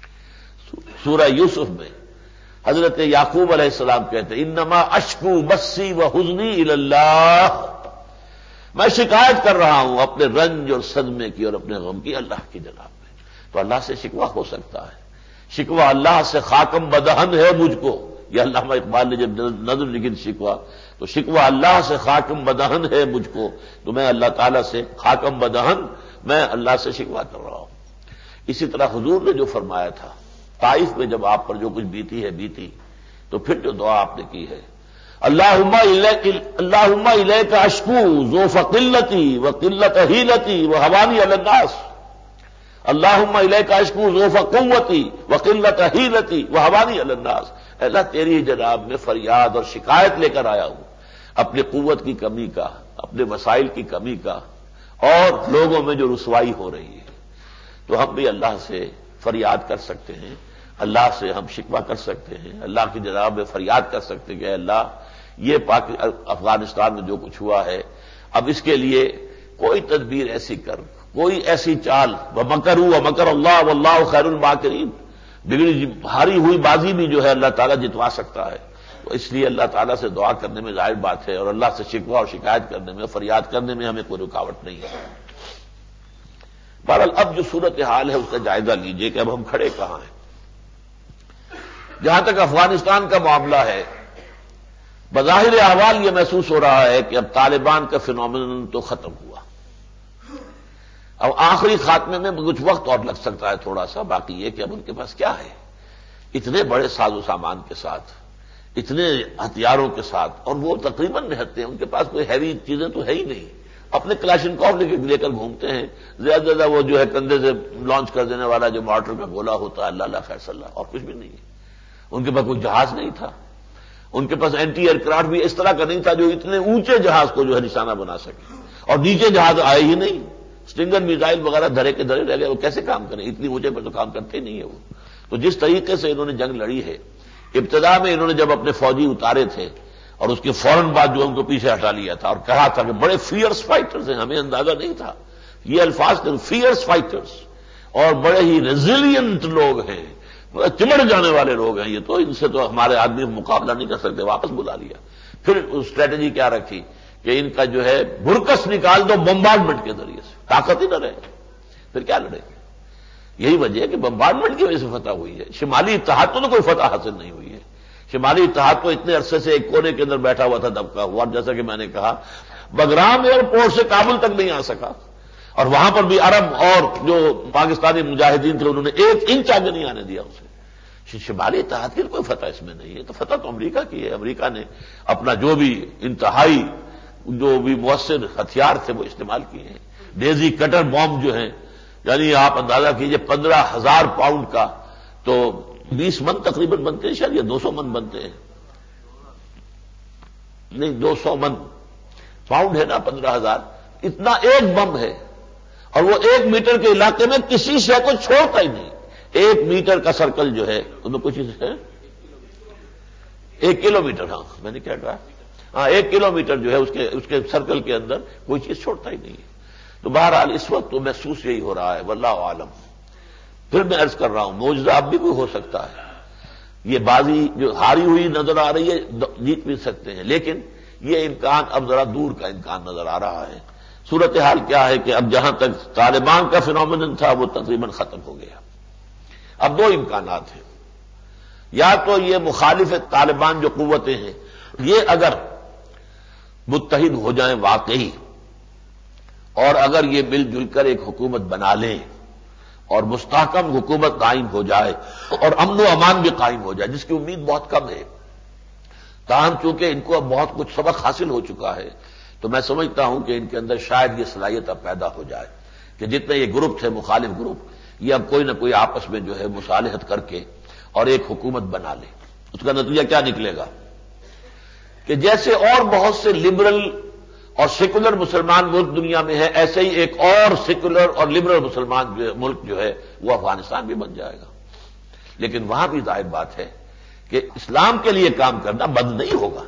سورہ یوسف میں حضرت یعقوب علیہ السلام کہتے ہیں انما اشکو بسی و حزنی الی اللہ، میں شکایت کر رہا ہوں اپنے رنج اور صدمے کی اور اپنے غم کی اللہ کی جناب میں۔ تو اللہ سے شکوہ ہو سکتا ہے، شکوہ اللہ سے خاکم بدہن ہے مجھ کو، یہ علامہ اقبال نے جب نظم لکھی شکوہ، تو شکوہ اللہ سے خاکم بدہن ہے مجھ کو، تو میں اللہ تعالیٰ سے خاکم بدہن، میں اللہ سے شکوہ کر رہا ہوں۔ اسی طرح حضور نے جو فرمایا تھا طائف میں جب آپ پر جو کچھ بیتی ہے بیتی، تو پھر جو دعا آپ نے کی ہے اللہم اللہم الیک اشکو ذوف قلتی و قلت حیلتی و حوانی علی الناس، اللہم الیک اشکو ذوف قوتی و قلت حیلتی و حوانی علی الناس، اللہ تیری جناب میں فریاد اور شکایت لے کر آیا ہوں اپنی قوت کی کمی کا، اپنے وسائل کی کمی کا، اور لوگوں میں جو رسوائی ہو رہی ہے۔ تو ہم بھی اللہ سے فریاد کر سکتے ہیں، اللہ سے ہم شکوہ کر سکتے ہیں، اللہ کی جناب میں فریاد کر سکتے ہیں کہ اللہ یہ پاک افغانستان میں جو کچھ ہوا ہے، اب اس کے لیے کوئی تدبیر ایسی کر، کوئی ایسی چال، وَمَكَرُوا وَمَكَرَ اللَّهُ وَاللَّهُ خَيْرُ الْمَاكِرِينَ، بگڑی ہاری ہوئی بازی بھی جو ہے اللہ تعالیٰ جتوا سکتا ہے۔ تو اس لیے اللہ تعالیٰ سے دعا کرنے میں ظاہر بات ہے، اور اللہ سے شکوہ اور شکایت کرنے میں، فریاد کرنے میں ہمیں کوئی رکاوٹ نہیں ہے۔ بہرحال اب جو صورتحال ہے اس کا جائزہ لیجئے کہ اب ہم کھڑے کہاں ہیں۔ جہاں تک افغانستان کا معاملہ ہے، بظاہر احوال یہ محسوس ہو رہا ہے کہ اب طالبان کا فینومینن تو ختم ہوا، اب آخری خاتمے میں کچھ وقت اور لگ سکتا ہے تھوڑا سا، باقی یہ کہ اب ان کے پاس کیا ہے، اتنے بڑے ساز و سامان کے ساتھ، اتنے ہتھیاروں کے ساتھ، اور وہ تقریباً نہتے ہیں، ان کے پاس کوئی ہیوی چیزیں تو ہے ہی نہیں، اپنے کلاشنکوف لے کر گھومتے ہیں، زیادہ سے زیادہ وہ جو ہے کندھے سے لانچ کر دینے والا جو مارٹر کا گولا ہوتا ہے، اللہ اللہ خیر اللہ، اور کچھ بھی نہیں ہے۔ ان کے پاس کوئی جہاز نہیں تھا، ان کے پاس اینٹی ایئر کرافٹ بھی اس طرح کا نہیں تھا جو اتنے اونچے جہاز کو جو ہے نشانہ بنا سکے، اور نیچے جہاز آئے ہی نہیں، اسٹنگر میزائل وغیرہ دھرے کے دھرے رہ گئے، وہ کیسے کام کریں، اتنی اونچے پر تو کام کرتے ہی نہیں ہے وہ۔ تو جس طریقے سے انہوں نے جنگ لڑی ہے، ابتدا میں انہوں نے جب اپنے فوجی اتارے تھے اور اس کے فوراً بعد جو ان کو پیچھے ہٹا لیا تھا اور کہا تھا کہ بڑے فیئرس فائٹرز ہیں، ہمیں اندازہ نہیں تھا، یہ الفاظ تھے فیئرس فائٹرز، اور بڑے ہی ریزیلینٹ لوگ ہیں، چمڑ جانے والے لوگ ہیں، یہ تو ان سے تو ہمارے آدمی مقابلہ نہیں کر سکتے، واپس بلا لیا۔ پھر اسٹریٹجی کیا رکھی کہ ان کا جو ہے برکس نکال دو بمبارڈمنٹ کے ذریعے سے، طاقت ہی نہ رہے، پھر کیا لڑیں گے۔ یہی وجہ ہے کہ بمبارڈمنٹ کی وجہ سے فتح ہوئی ہے، شمالی اتحاد کو تو کوئی فتح حاصل نہیں ہوئی ہے، شمالی اتحاد کو اتنے عرصے سے ایک کونے کے اندر بیٹھا ہوا تھا، دبکا ہوا، اور جیسا کہ میں نے کہا بگرام ایئرپورٹ سے کابل تک نہیں آ سکا، اور وہاں پر بھی عرب اور جو پاکستانی مجاہدین تھے انہوں نے ایک انچ آگے نہیں آنے دیا اسے۔ شمالی اتحاد کی کوئی فتح اس میں نہیں ہے، تو فتح تو امریکہ کی ہے، امریکہ نے اپنا جو بھی انتہائی جو بھی مؤثر ہتھیار تھے وہ استعمال کیے ہیں۔ ڈیزی کٹر بام جو ہیں، یعنی آپ اندازہ کیجئے پندرہ ہزار پاؤنڈ کا، تو بیس من تقریباً بنتے ہیں، شاید یا دو سو من بنتے ہیں، نہیں دو سو من پاؤنڈ ہے نا، پندرہ ہزار، اتنا ایک بم ہے، اور وہ ایک میٹر کے علاقے میں کسی شے کو چھوڑتا ہی نہیں. ایک میٹر کا سرکل جو ہے ان میں کچھ ہے، ایک کلو میٹر، ہاں میں نے کیا کہا، ہاں ایک کلو میٹر جو ہے اس کے اس کے سرکل کے اندر کوئی چیز چھوڑتا ہی نہیں ہے. تو بہرحال اس وقت تو محسوس یہی ہو رہا ہے، واللہ عالم. پھر میں عرض کر رہا ہوں معجزہ اب بھی کوئی ہو سکتا ہے، یہ بازی جو ہاری ہوئی نظر آ رہی ہے جیت بھی سکتے ہیں، لیکن یہ امکان اب ذرا دور کا امکان نظر آ رہا ہے. صورتحال کیا ہے کہ اب جہاں تک طالبان کا فنومینن تھا وہ تقریباً ختم ہو گیا. اب دو امکانات ہیں، یا تو یہ مخالف طالبان جو قوتیں ہیں یہ اگر متحد ہو جائیں واقعی، اور اگر یہ مل جل کر ایک حکومت بنا لیں اور مستحکم حکومت قائم ہو جائے اور امن و امان بھی قائم ہو جائے، جس کی امید بہت کم ہے، تاہم چونکہ ان کو اب بہت کچھ سبق حاصل ہو چکا ہے، تو میں سمجھتا ہوں کہ ان کے اندر شاید یہ صلاحیت اب پیدا ہو جائے کہ جتنے یہ گروپ تھے مخالف گروپ، یہ اب کوئی نہ کوئی آپس میں جو ہے مصالحت کر کے اور ایک حکومت بنا لے. اس کا نتیجہ کیا نکلے گا کہ جیسے اور بہت سے لبرل اور سیکولر مسلمان ملک دنیا میں ہے، ایسے ہی ایک اور سیکولر اور لبرل مسلمان جو ہے ملک جو ہے وہ افغانستان بھی بن جائے گا. لیکن وہاں بھی ظاہر بات ہے کہ اسلام کے لیے کام کرنا بند نہیں ہوگا،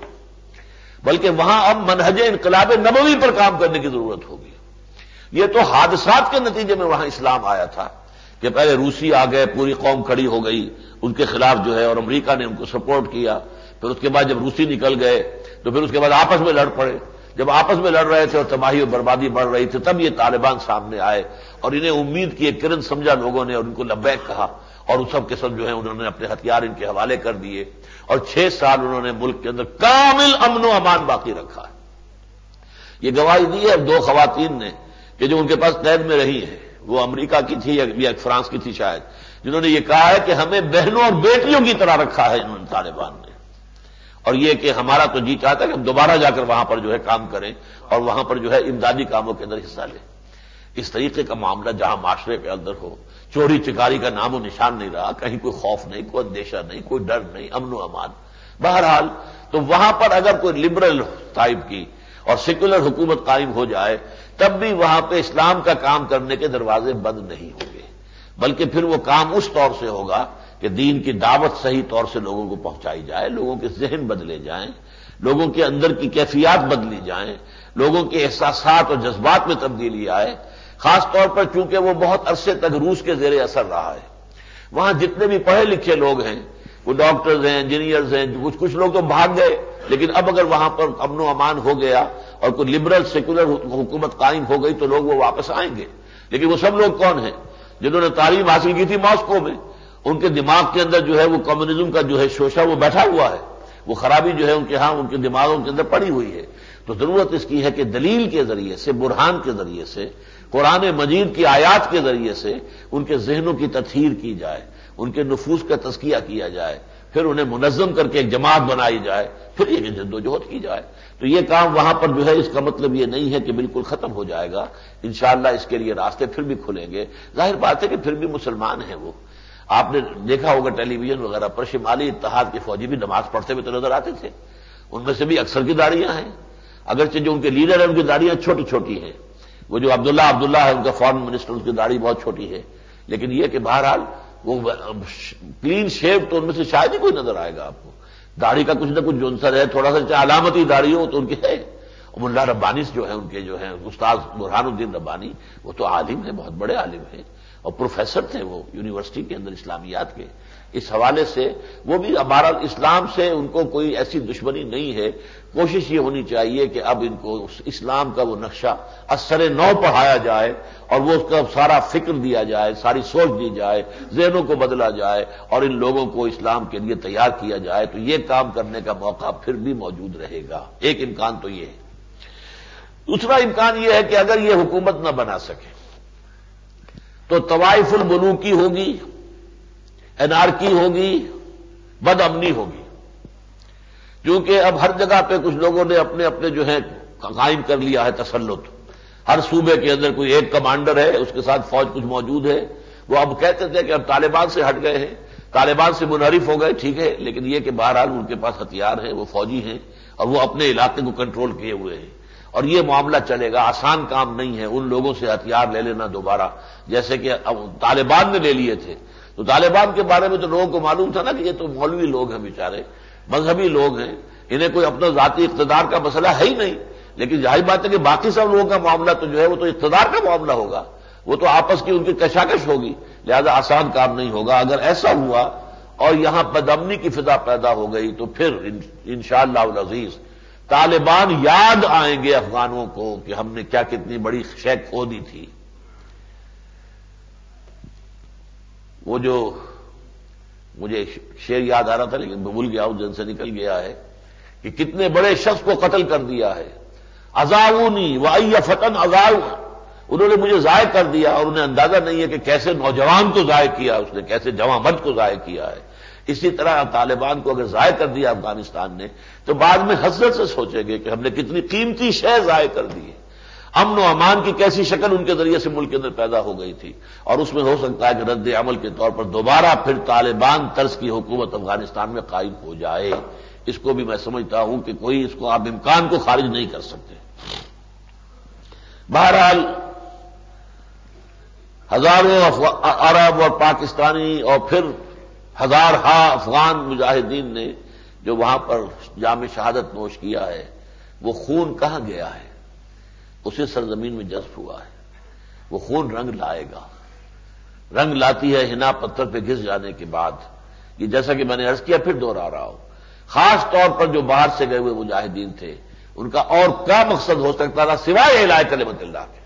بلکہ وہاں اب منہج انقلاب نبوی پر کام کرنے کی ضرورت ہوگی. یہ تو حادثات کے نتیجے میں وہاں اسلام آیا تھا کہ پہلے روسی آ گئے، پوری قوم کھڑی ہو گئی ان کے خلاف جو ہے، اور امریکہ نے ان کو سپورٹ کیا. پھر اس کے بعد جب روسی نکل گئے تو پھر اس کے بعد آپس میں لڑ پڑے. جب آپس میں لڑ رہے تھے اور تباہی اور بربادی بڑھ رہی تھی، تب یہ طالبان سامنے آئے اور انہیں امید کی ایک کرن سمجھا لوگوں نے اور ان کو لبیک کہا، اور اس سب کے سب جو ہے انہوں نے اپنے ہتھیار ان کے حوالے کر دیے، اور چھ سال انہوں نے ملک کے اندر کامل امن و امان باقی رکھا ہے. یہ گواہی دی ہے دو خواتین نے کہ جو ان کے پاس قید میں رہی ہیں، وہ امریکہ کی تھی یا فرانس کی تھی شاید، جنہوں نے یہ کہا ہے کہ ہمیں بہنوں اور بیٹیوں کی طرح رکھا ہے انہوں نے طالبان نے، اور یہ کہ ہمارا تو جی چاہتا ہے کہ ہم دوبارہ جا کر وہاں پر جو ہے کام کریں اور وہاں پر جو ہے امدادی کاموں کے اندر حصہ لیں. اس طریقے کا معاملہ جہاں معاشرے کے اندر ہو، چوری چکاری کا نام و نشان نہیں رہا، کہیں کوئی خوف نہیں، کوئی اندیشہ نہیں، کوئی ڈر نہیں، امن و امان. بہرحال تو وہاں پر اگر کوئی لبرل ٹائپ کی اور سیکولر حکومت قائم ہو جائے، تب بھی وہاں پہ اسلام کا کام کرنے کے دروازے بند نہیں ہوں گے، بلکہ پھر وہ کام اس طور سے ہوگا کہ دین کی دعوت صحیح طور سے لوگوں کو پہنچائی جائے، لوگوں کے ذہن بدلے جائیں، لوگوں کے اندر کی کیفیات بدلی جائیں، لوگوں کے احساسات اور جذبات میں تبدیلی آئے. خاص طور پر چونکہ وہ بہت عرصے تک روس کے زیر اثر رہا ہے، وہاں جتنے بھی پڑھے لکھے لوگ ہیں، وہ ڈاکٹرز ہیں، انجینئرز ہیں، کچھ کچھ لوگ تو بھاگ گئے، لیکن اب اگر وہاں پر امن و امان ہو گیا اور کوئی لبرل سیکولر حکومت قائم ہو گئی تو لوگ وہ واپس آئیں گے. لیکن وہ سب لوگ کون ہیں؟ جنہوں نے تعلیم حاصل کی تھی ماسکو میں، ان کے دماغ کے اندر جو ہے وہ کمیونزم کا جو ہے شوشہ وہ بیٹھا ہوا ہے، وہ خرابی جو ہے ان کے ہاں ان کے دماغوں کے اندر پڑی ہوئی ہے. تو ضرورت اس کی ہے کہ دلیل کے ذریعے سے، برہان کے ذریعے سے، قرآن مجید کی آیات کے ذریعے سے ان کے ذہنوں کی تطہیر کی جائے، ان کے نفوس کا تزکیہ کیا جائے، پھر انہیں منظم کر کے ایک جماعت بنائی جائے، پھر یہ جدوجہد کی جائے. تو یہ کام وہاں پر جو ہے اس کا مطلب یہ نہیں ہے کہ بالکل ختم ہو جائے گا، انشاءاللہ اس کے لیے راستے پھر بھی کھلیں گے. ظاہر بات ہے کہ پھر بھی مسلمان ہیں وہ. آپ نے دیکھا ہوگا ٹیلی ویژن وغیرہ پر شمالی اتحاد کے فوجی بھی نماز پڑھتے ہوئے تو نظر آتے تھے، ان میں سے بھی اکثر کی داڑیاں ہیں، اگرچہ جو ان کے لیڈر ہیں ان کی داڑیاں چھوٹی چھوٹی ہیں. وہ جو عبداللہ عبداللہ ہے ان کا فارن منسٹر، اس کی داڑھی بہت چھوٹی ہے، لیکن یہ کہ بہرحال وہ کلین شیو تو ان میں سے شاید ہی کوئی نظر آئے گا آپ کو. داڑھی کا کچھ نہ کچھ جو انصر ہے، تھوڑا سا چاہے علامتی داڑھی ہو تو ان کی ہے. ملا ربانی جو ہے ان کے جو ہیں استاد برہان الدین ربانی، وہ تو عالم ہیں، بہت بڑے عالم ہیں اور پروفیسر تھے وہ یونیورسٹی کے اندر اسلامیات کے. اس حوالے سے وہ بھی ہمارا اسلام سے ان کو کوئی ایسی دشمنی نہیں ہے. کوشش یہ ہونی چاہیے کہ اب ان کو اسلام کا وہ نقشہ اثر نو پڑھایا جائے اور وہ اس کا سارا فکر دیا جائے، ساری سوچ دی جائے، ذہنوں کو بدلا جائے اور ان لوگوں کو اسلام کے لیے تیار کیا جائے. تو یہ کام کرنے کا موقع پھر بھی موجود رہے گا. ایک امکان تو یہ ہے. دوسرا امکان یہ ہے کہ اگر یہ حکومت نہ بنا سکے تو طوائف الملوکی ہوگی، انارکی ہوگی، بد امنی ہوگی. کیونکہ اب ہر جگہ پہ کچھ لوگوں نے اپنے اپنے جو ہے قائم کر لیا ہے تسلط. ہر صوبے کے اندر کوئی ایک کمانڈر ہے، اس کے ساتھ فوج کچھ موجود ہے. وہ اب کہتے تھے کہ اب طالبان سے ہٹ گئے ہیں، طالبان سے منحرف ہو گئے، ٹھیک ہے، لیکن یہ کہ بہرحال ان کے پاس ہتھیار ہیں، وہ فوجی ہیں اور وہ اپنے علاقے کو کنٹرول کیے ہوئے ہیں. اور یہ معاملہ چلے گا، آسان کام نہیں ہے ان لوگوں سے ہتھیار لے لینا دوبارہ، جیسے کہ اب طالبان نے لے لیے تھے. تو طالبان کے بارے میں تو لوگوں کو معلوم تھا نا کہ یہ تو مولوی لوگ ہیں بیچارے، مذہبی لوگ ہیں، انہیں کوئی اپنا ذاتی اقتدار کا مسئلہ ہے ہی نہیں. لیکن ظاہر بات ہے کہ باقی سب لوگوں کا معاملہ تو جو ہے وہ تو اقتدار کا معاملہ ہوگا، وہ تو آپس کی ان کی کشاکش ہوگی، لہذا آسان کام نہیں ہوگا. اگر ایسا ہوا اور یہاں بدامنی کی فضا پیدا ہو گئی تو پھر انشاءاللہ العزیز طالبان یاد آئیں گے افغانوں کو کہ ہم نے کیا کتنی بڑی شے کھو دی تھی. وہ جو مجھے شعر یاد آ رہا تھا لیکن میں بھول گیا ہوں، دل سے نکل گیا ہے کہ کتنے بڑے شخص کو قتل کر دیا ہے. ازاؤنی وای فتن ازاؤ، انہوں نے مجھے ضائع کر دیا اور انہیں اندازہ نہیں ہے کہ کیسے نوجوان کو ضائع کیا اس نے، کیسے جوان مرد کو ضائع کیا ہے. اسی طرح طالبان کو اگر ضائع کر دیا افغانستان نے تو بعد میں حسرت سے سوچیں گے کہ ہم نے کتنی قیمتی شے ضائع کر دی ہے. امن و امان کی کیسی شکل ان کے ذریعے سے ملک کے اندر پیدا ہو گئی تھی، اور اس میں ہو سکتا ہے کہ رد عمل کے طور پر دوبارہ پھر طالبان طرز کی حکومت افغانستان میں قائم ہو جائے. اس کو بھی میں سمجھتا ہوں کہ کوئی اس کو آپ امکان کو خارج نہیں کر سکتے. بہرحال ہزاروں عرب اور پاکستانی اور پھر ہزارہا افغان مجاہدین نے جو وہاں پر جام شہادت نوش کیا ہے، وہ خون کہاں گیا ہے؟ اسی سرزمین میں جذب ہوا ہے. وہ خون رنگ لائے گا، رنگ لاتی ہے ہنا پتھر پہ گھس جانے کے بعد. یہ جیسا کہ میں نے عرض کیا پھر دوہرا رہا ہوں، خاص طور پر جو باہر سے گئے ہوئے مجاہدین تھے ان کا اور کیا مقصد ہو سکتا تھا سوائے اعلاء کلمت اللہ کے؟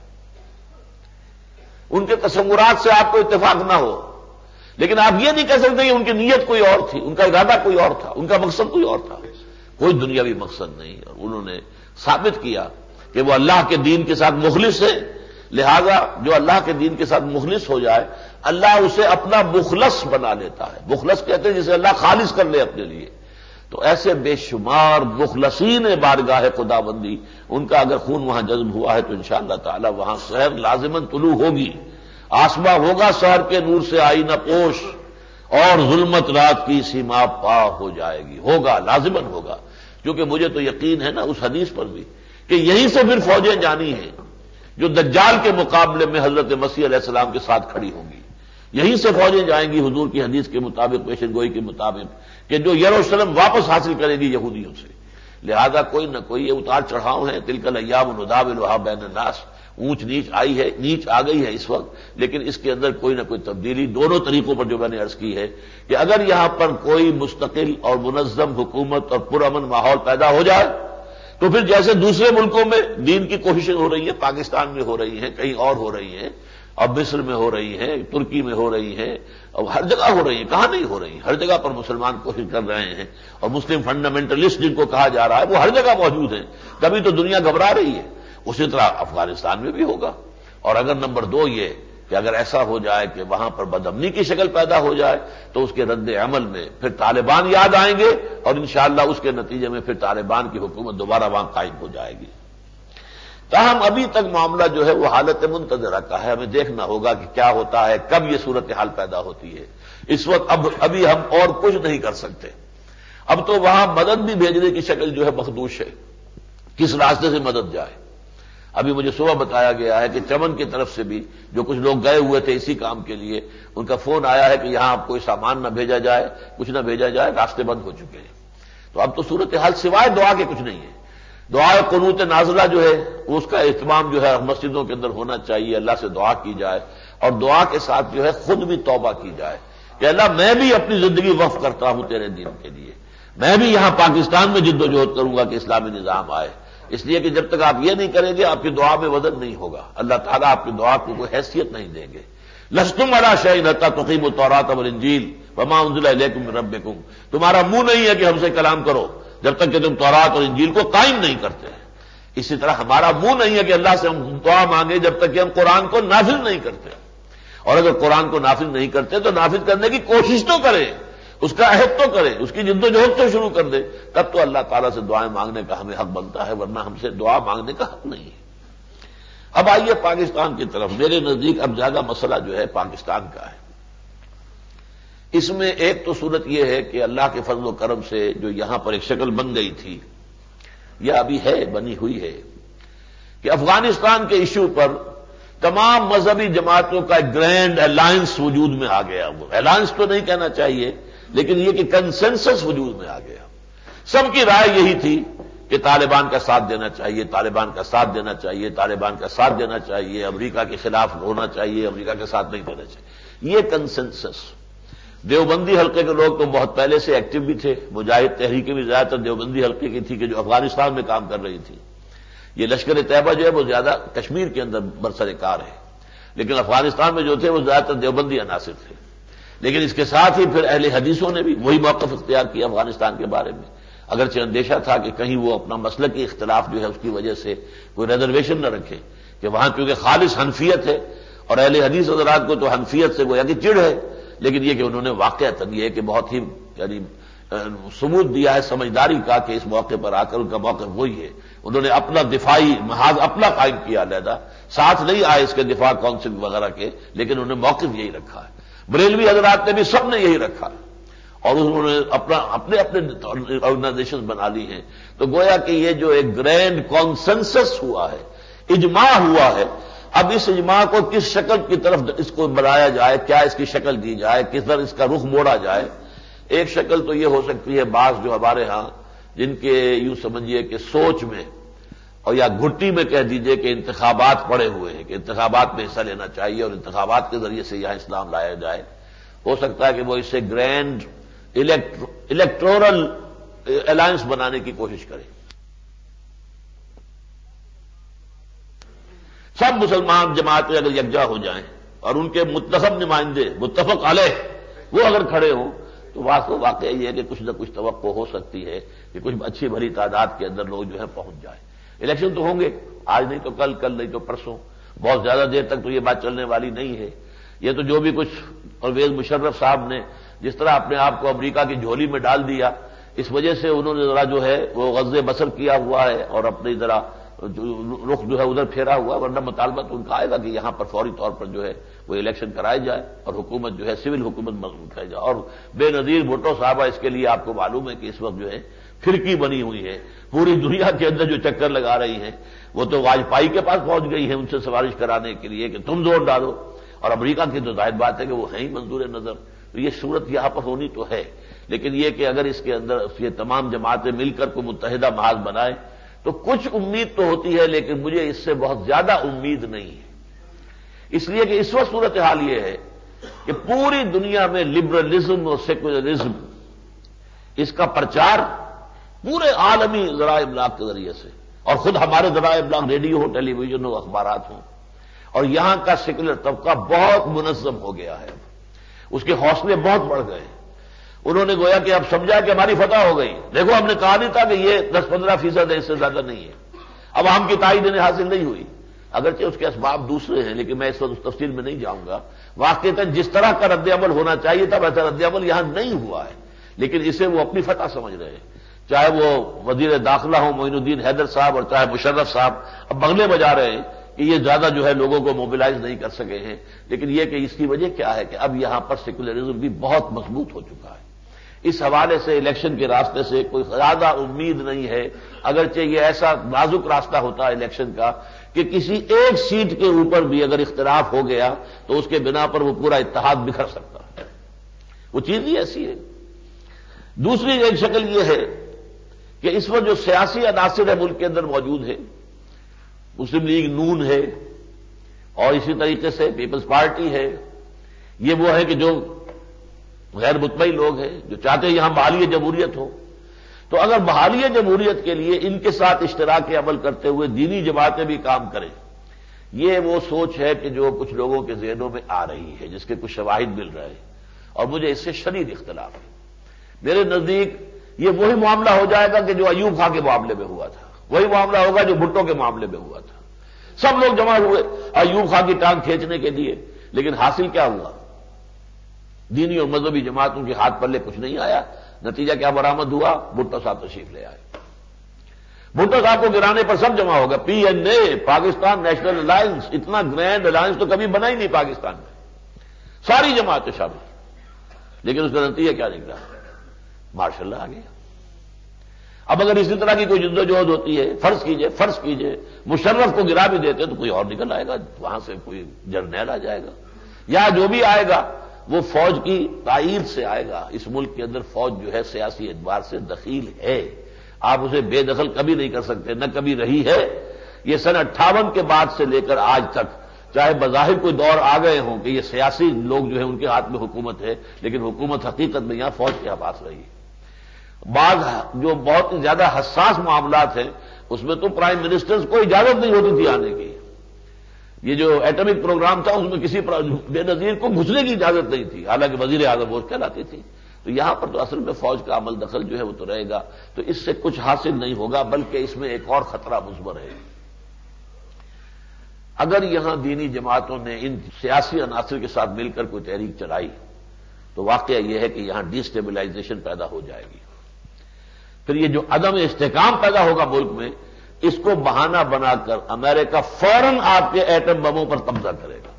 ان کے تصورات سے آپ کو اتفاق نہ ہو، لیکن آپ یہ نہیں کہہ سکتے کہ ان کی نیت کوئی اور تھی، ان کا ارادہ کوئی اور تھا، ان کا مقصد کوئی اور تھا. کوئی دنیاوی مقصد نہیں. اور انہوں نے ثابت کیا کہ وہ اللہ کے دین کے ساتھ مخلص ہے، لہذا جو اللہ کے دین کے ساتھ مخلص ہو جائے اللہ اسے اپنا مخلص بنا لیتا ہے. مخلص کہتے ہیں جسے اللہ خالص کر لے اپنے لیے. تو ایسے بے شمار مخلصین بارگاہ خداوندی، ان کا اگر خون وہاں جذب ہوا ہے تو انشاءاللہ تعالی وہاں سحر لازماً طلوع ہوگی، آسماں ہوگا سحر کے نور سے آئینہ پوش، اور ظلمت رات کی سیما پا ہو جائے گی. ہوگا، لازماً ہوگا، کیونکہ مجھے تو یقین ہے نا اس حدیث پر بھی کہ یہیں سے پھر فوجیں جانی ہیں جو دجال کے مقابلے میں حضرت مسیح علیہ السلام کے ساتھ کھڑی ہوں گی. یہیں سے فوجیں جائیں گی حضور کی حدیث کے مطابق، پیشن گوئی کے مطابق، کہ جو یروشلم واپس حاصل کرے گی یہودیوں سے. لہذا کوئی نہ کوئی یہ اتار چڑھاؤ ہے. تلک الایام نداولها بین الناس، اونچ نیچ آئی ہے، نیچ آ گئی ہے اس وقت، لیکن اس کے اندر کوئی نہ کوئی تبدیلی دونوں طریقوں پر جو میں نے عرض کی ہے کہ اگر یہاں پر کوئی مستقل اور منظم حکومت اور پرامن ماحول پیدا ہو جائے تو پھر جیسے دوسرے ملکوں میں دین کی کوششیں ہو رہی ہیں، پاکستان میں ہو رہی ہیں، کہیں اور ہو رہی ہیں، اب مصر میں ہو رہی ہیں، ترکی میں ہو رہی ہیں، اب ہر جگہ ہو رہی ہیں، کہاں نہیں ہو رہی ہیں، ہر جگہ پر مسلمان کوشش کر رہے ہیں، اور مسلم فنڈامنٹلسٹ جن کو کہا جا رہا ہے وہ ہر جگہ موجود ہیں. کبھی تو دنیا گھبرا رہی ہے، اسی طرح افغانستان میں بھی ہوگا. اور اگر نمبر دو یہ کہ اگر ایسا ہو جائے کہ وہاں پر بدامنی کی شکل پیدا ہو جائے تو اس کے رد عمل میں پھر طالبان یاد آئیں گے، اور انشاءاللہ اس کے نتیجے میں پھر طالبان کی حکومت دوبارہ وہاں قائم ہو جائے گی. تاہم ابھی تک معاملہ جو ہے وہ حالت منتظرہ کا ہے. ہمیں دیکھنا ہوگا کہ کیا ہوتا ہے، کب یہ صورتحال پیدا ہوتی ہے. اس وقت اب ابھی ہم اور کچھ نہیں کر سکتے. اب تو وہاں مدد بھی بھیجنے کی شکل جو ہے مخدوش ہے، کس راستے سے مدد جائے. ابھی مجھے صبح بتایا گیا ہے کہ چمن کی طرف سے بھی جو کچھ لوگ گئے ہوئے تھے اسی کام کے لیے، ان کا فون آیا ہے کہ یہاں اب کوئی سامان نہ بھیجا جائے، کچھ نہ بھیجا جائے، راستے بند ہو چکے ہیں. تو اب تو صورتحال سوائے دعا کے کچھ نہیں ہے. دعا قنوت نازلہ جو ہے اس کا اہتمام جو ہے مسجدوں کے اندر ہونا چاہیے، اللہ سے دعا کی جائے، اور دعا کے ساتھ جو ہے خود بھی توبہ کی جائے کہ اللہ میں بھی اپنی زندگی وقف کرتا ہوں تیرے دین کے لیے، میں بھی یہاں پاکستان میں جد و جہد کروں گا کہ اسلامی نظام آئے. اس لیے کہ جب تک آپ یہ نہیں کریں گے آپ کی دعا میں وزن نہیں ہوگا، اللہ تعالیٰ آپ کی دعا کو کوئی حیثیت نہیں دیں گے. لستم علی شیء حتی تقیموا التوراۃ والانجیل وما انزل الیکم من ربکم، تمہارا منہ نہیں ہے کہ ہم سے کلام کرو جب تک کہ تم تورات اور انجیل کو قائم نہیں کرتے. اسی طرح ہمارا منہ نہیں ہے کہ اللہ سے ہم دعا مانگے جب تک کہ ہم قرآن کو نافذ نہیں کرتے. اور اگر قرآن کو نافذ نہیں کرتے تو نافذ کرنے کی کوشش تو کریں، اس کا عہد تو کریں، اس کی جد و جہد تو شروع کر دیں، تب تو اللہ تعالیٰ سے دعائیں مانگنے کا ہمیں حق بنتا ہے، ورنہ ہم سے دعا مانگنے کا حق نہیں ہے. اب آئیے پاکستان کی طرف. میرے نزدیک اب زیادہ مسئلہ جو ہے پاکستان کا ہے. اس میں ایک تو صورت یہ ہے کہ اللہ کے فضل و کرم سے جو یہاں پر ایک شکل بن گئی تھی یا ابھی ہے بنی ہوئی ہے کہ افغانستان کے ایشو پر تمام مذہبی جماعتوں کا ایک گرینڈ الائنس وجود میں آ گیا. وہ الائنس تو نہیں کہنا چاہیے لیکن یہ کہ کنسنسس وجود میں آ گیا. سب کی رائے یہی تھی کہ طالبان کا ساتھ دینا چاہیے, طالبان کا ساتھ دینا چاہیے, طالبان کا ساتھ دینا چاہیے, امریکہ کے خلاف ہونا چاہیے, امریکہ کے ساتھ نہیں دینا چاہیے. یہ کنسنسس. دیوبندی حلقے کے لوگ تو بہت پہلے سے ایکٹیو بھی تھے. مجاہد تحریکیں بھی زیادہ تر دیوبندی حلقے کی تھی کہ جو افغانستان میں کام کر رہی تھی. یہ لشکر طیبہ جو ہے وہ زیادہ کشمیر کے اندر برسر کار ہے, لیکن افغانستان میں جو تھے وہ زیادہ تر دیوبندی عناصر تھے. لیکن اس کے ساتھ ہی پھر اہل حدیثوں نے بھی وہی موقف اختیار کیا افغانستان کے بارے میں, اگرچہ اندیشہ تھا کہ کہیں وہ اپنا مسلکی اختلاف جو ہے اس کی وجہ سے کوئی ریزرویشن نہ رکھے کہ وہاں کیونکہ خالص حنفیت ہے اور اہل حدیث حضرات کو تو حنفیت سے گویا کہ چڑ ہے. لیکن یہ کہ انہوں نے واقعتاً یہ کہ بہت ہی یعنی ثبوت دیا ہے سمجھداری کا کہ اس موقع پر آ کر ان کا موقف وہی ہے. انہوں نے اپنا دفاعی محاذ اپنا قائم کیا علیحدہ, ساتھ نہیں آئے اس کے دفاع کونسل وغیرہ کے, لیکن انہوں نے موقف یہی رکھا ہے. بریلوی حضرات نے بھی سب نے یہی رکھا اور انہوں نے اپنا اپنے اپنے آرگنائزیشن بنا لی ہیں. تو گویا کہ یہ جو ایک گرینڈ کانسنسس ہوا ہے, اجماع ہوا ہے, اب اس اجماع کو کس شکل کی طرف اس کو بنایا جائے, کیا اس کی شکل دی جائے, کس طرح اس کا رخ موڑا جائے. ایک شکل تو یہ ہو سکتی ہے بعض جو ہمارے ہاں جن کے یوں سمجھیے کہ سوچ میں اور یا گھٹی میں کہہ دیجئے کہ انتخابات پڑے ہوئے ہیں کہ انتخابات میں حصہ لینا چاہیے اور انتخابات کے ذریعے سے یہاں اسلام لایا جائے. ہو سکتا ہے کہ وہ اس سے گرینڈ الیکٹورل الائنس بنانے کی کوشش کرے. سب مسلمان جماعتیں اگر یکجا ہو جائیں اور ان کے متفق نمائندے متفق علیہ وہ اگر کھڑے ہوں تو واقع واقعہ یہ ہے کہ کچھ نہ کچھ توقع ہو سکتی ہے کہ کچھ اچھی بھری تعداد کے اندر لوگ جو ہے پہنچ جائیں. الیکشن تو ہوں گے, آج نہیں تو کل, کل نہیں تو پرسوں, بہت زیادہ دیر تک تو یہ بات چلنے والی نہیں ہے. یہ تو جو بھی کچھ پرویز مشرف صاحب نے جس طرح اپنے آپ کو امریکہ کی جھولی میں ڈال دیا, اس وجہ سے انہوں نے ذرا جو ہے وہ غزے بسر کیا ہوا ہے اور اپنی ذرا رخ جو ہے ادھر پھیرا ہوا, ورنہ مطالبہ تو ان کا آئے گا کہ یہاں پر فوری طور پر جو ہے وہ الیکشن کرائے جائے اور حکومت جو ہے سول حکومت مضبوط ہے جائے. اور بے نظیر بھٹو صاحبہ اس کے لیے آپ کو معلوم ہے کہ اس وقت جو ہے پھرکی بنی ہوئی ہے, پوری دنیا کے اندر جو چکر لگا رہی ہیں وہ تو واجپائی کے پاس پہنچ گئی ہے ان سے سفارش کرانے کے لیے کہ تم زور ڈالو, اور امریکہ کی تو ظاہر بات ہے کہ وہ ہیں ہی منظور نظر. تو یہ صورت یہاں پر ہونی تو ہے, لیکن یہ کہ اگر اس کے اندر یہ تمام جماعتیں مل کر کو متحدہ محاذ بنائیں تو کچھ امید تو ہوتی ہے, لیکن مجھے اس سے بہت زیادہ امید نہیں ہے. اس لیے کہ اس وقت صورتحال یہ ہے کہ پوری دنیا میں لبرلزم اور سیکولرزم اس کا پرچار پورے عالمی ذرائع ابلاغ کے ذریعے سے, اور خود ہمارے ذرائع ابلاغ ریڈیو ہو, ٹیلی ویژن ہو, اخبارات ہوں, اور یہاں کا سیکولر طبقہ بہت منظم ہو گیا ہے, اس کے حوصلے بہت بڑھ گئے. انہوں نے گویا کہ اب سمجھا کہ ہماری فتح ہو گئی. دیکھو ہم نے کہا نہیں تھا کہ یہ دس پندرہ فیصد ہے, اس سے زیادہ نہیں ہے. اب ہم کی تائید انہیں حاصل نہیں ہوئی, اگرچہ اس کے اسباب دوسرے ہیں, لیکن میں اس وقت اس تفصیل میں نہیں جاؤں گا. واقعتاً جس طرح کا رد عمل ہونا چاہیے تھا ویسا رد عمل یہاں نہیں ہوا ہے, لیکن اسے وہ اپنی فتح سمجھ رہے ہیں. چاہے وہ وزیر داخلہ ہوں معین الدین حیدر صاحب اور چاہے مشرف صاحب اب بغلے بجا رہے ہیں کہ یہ زیادہ جو ہے لوگوں کو موبلائز نہیں کر سکے ہیں. لیکن یہ کہ اس کی وجہ کیا ہے کہ اب یہاں پر سیکولرزم بھی بہت مضبوط ہو چکا ہے. اس حوالے سے الیکشن کے راستے سے کوئی زیادہ امید نہیں ہے, اگرچہ یہ ایسا نازک راستہ ہوتا ہے الیکشن کا کہ کسی ایک سیٹ کے اوپر بھی اگر اختلاف ہو گیا تو اس کے بنا پر وہ پورا اتحاد بکھر سکتا ہے. وہ چیز ہی ایسی ہے. دوسری ایک شکل یہ ہے کہ اس وقت جو سیاسی عناصر ہے ملک کے اندر موجود ہے, مسلم لیگ نون ہے اور اسی طریقے سے پیپلز پارٹی ہے, یہ وہ ہے کہ جو غیر مطمئن لوگ ہیں جو چاہتے ہیں یہاں بحالی جمہوریت ہو. تو اگر بحالی جمہوریت کے لیے ان کے ساتھ اشتراک عمل کرتے ہوئے دینی جماعتیں بھی کام کریں, یہ وہ سوچ ہے کہ جو کچھ لوگوں کے ذہنوں میں آ رہی ہے, جس کے کچھ شواہد مل رہے ہیں, اور مجھے اس سے شدید اختلاف ہے. میرے نزدیک یہ وہی معاملہ ہو جائے گا کہ جو ایوب خان کے معاملے میں ہوا تھا, وہی معاملہ ہوگا جو بھٹو کے معاملے میں ہوا تھا. سب لوگ جمع ہوئے ایوب خان کی ٹانگ کھینچنے کے لیے, لیکن حاصل کیا ہوا؟ دینی اور مذہبی جماعتوں کے ہاتھ پلے کچھ نہیں آیا. نتیجہ کیا برآمد ہوا؟ بھٹو صاحب تشریف لے آئے. بھٹو صاحب کو گرانے پر سب جمع ہوگا. P N A, Pakistan national alliance, اتنا گرینڈ الائنس تو کبھی بنا ہی نہیں پاکستان میں, ساری جماعتیں شامل. لیکن اس کا نتیجہ کیا نکلا؟ مارشاء اللہ آ گیا. اب اگر اسی طرح کی کوئی جدوجہد ہوتی ہے, فرض کیجئے فرض کیجئے مشرف کو گرا بھی دیتے تو کوئی اور نکل آئے گا, وہاں سے کوئی جرنیل آ جائے گا, یا جو بھی آئے گا وہ فوج کی تائید سے آئے گا. اس ملک کے اندر فوج جو ہے سیاسی اعتبار سے دخیل ہے, آپ اسے بے دخل کبھی نہیں کر سکتے, نہ کبھی رہی ہے. یہ سن اٹھاون کے بعد سے لے کر آج تک, چاہے بظاہر کوئی دور آ گئے ہوں کہ یہ سیاسی لوگ جو ہیں ان کے ہاتھ میں حکومت ہے, لیکن حکومت حقیقت میں یہاں فوج کے پاس رہی ہے. بعض جو بہت ہی زیادہ حساس معاملات ہیں اس میں تو پرائم منسٹرز کو اجازت نہیں ہوتی تھی آنے کی. یہ جو ایٹمک پروگرام تھا اس میں کسی بے نظیر کو گھسنے کی اجازت نہیں تھی, حالانکہ وزیر اعظم وہ کہلاتی تھی. تو یہاں پر تو اصل میں فوج کا عمل دخل جو ہے وہ تو رہے گا. تو اس سے کچھ حاصل نہیں ہوگا, بلکہ اس میں ایک اور خطرہ مضمر ہے. اگر یہاں دینی جماعتوں نے ان سیاسی عناصر کے ساتھ مل کر کوئی تحریک چلائی تو واقعہ یہ ہے کہ یہاں ڈی اسٹیبلائزیشن پیدا ہو جائے گی. پھر یہ جو عدم استحکام پیدا ہوگا ملک میں, اس کو بہانہ بنا کر امریکہ فوراً آپ کے ایٹم بموں پر قبضہ کرے گا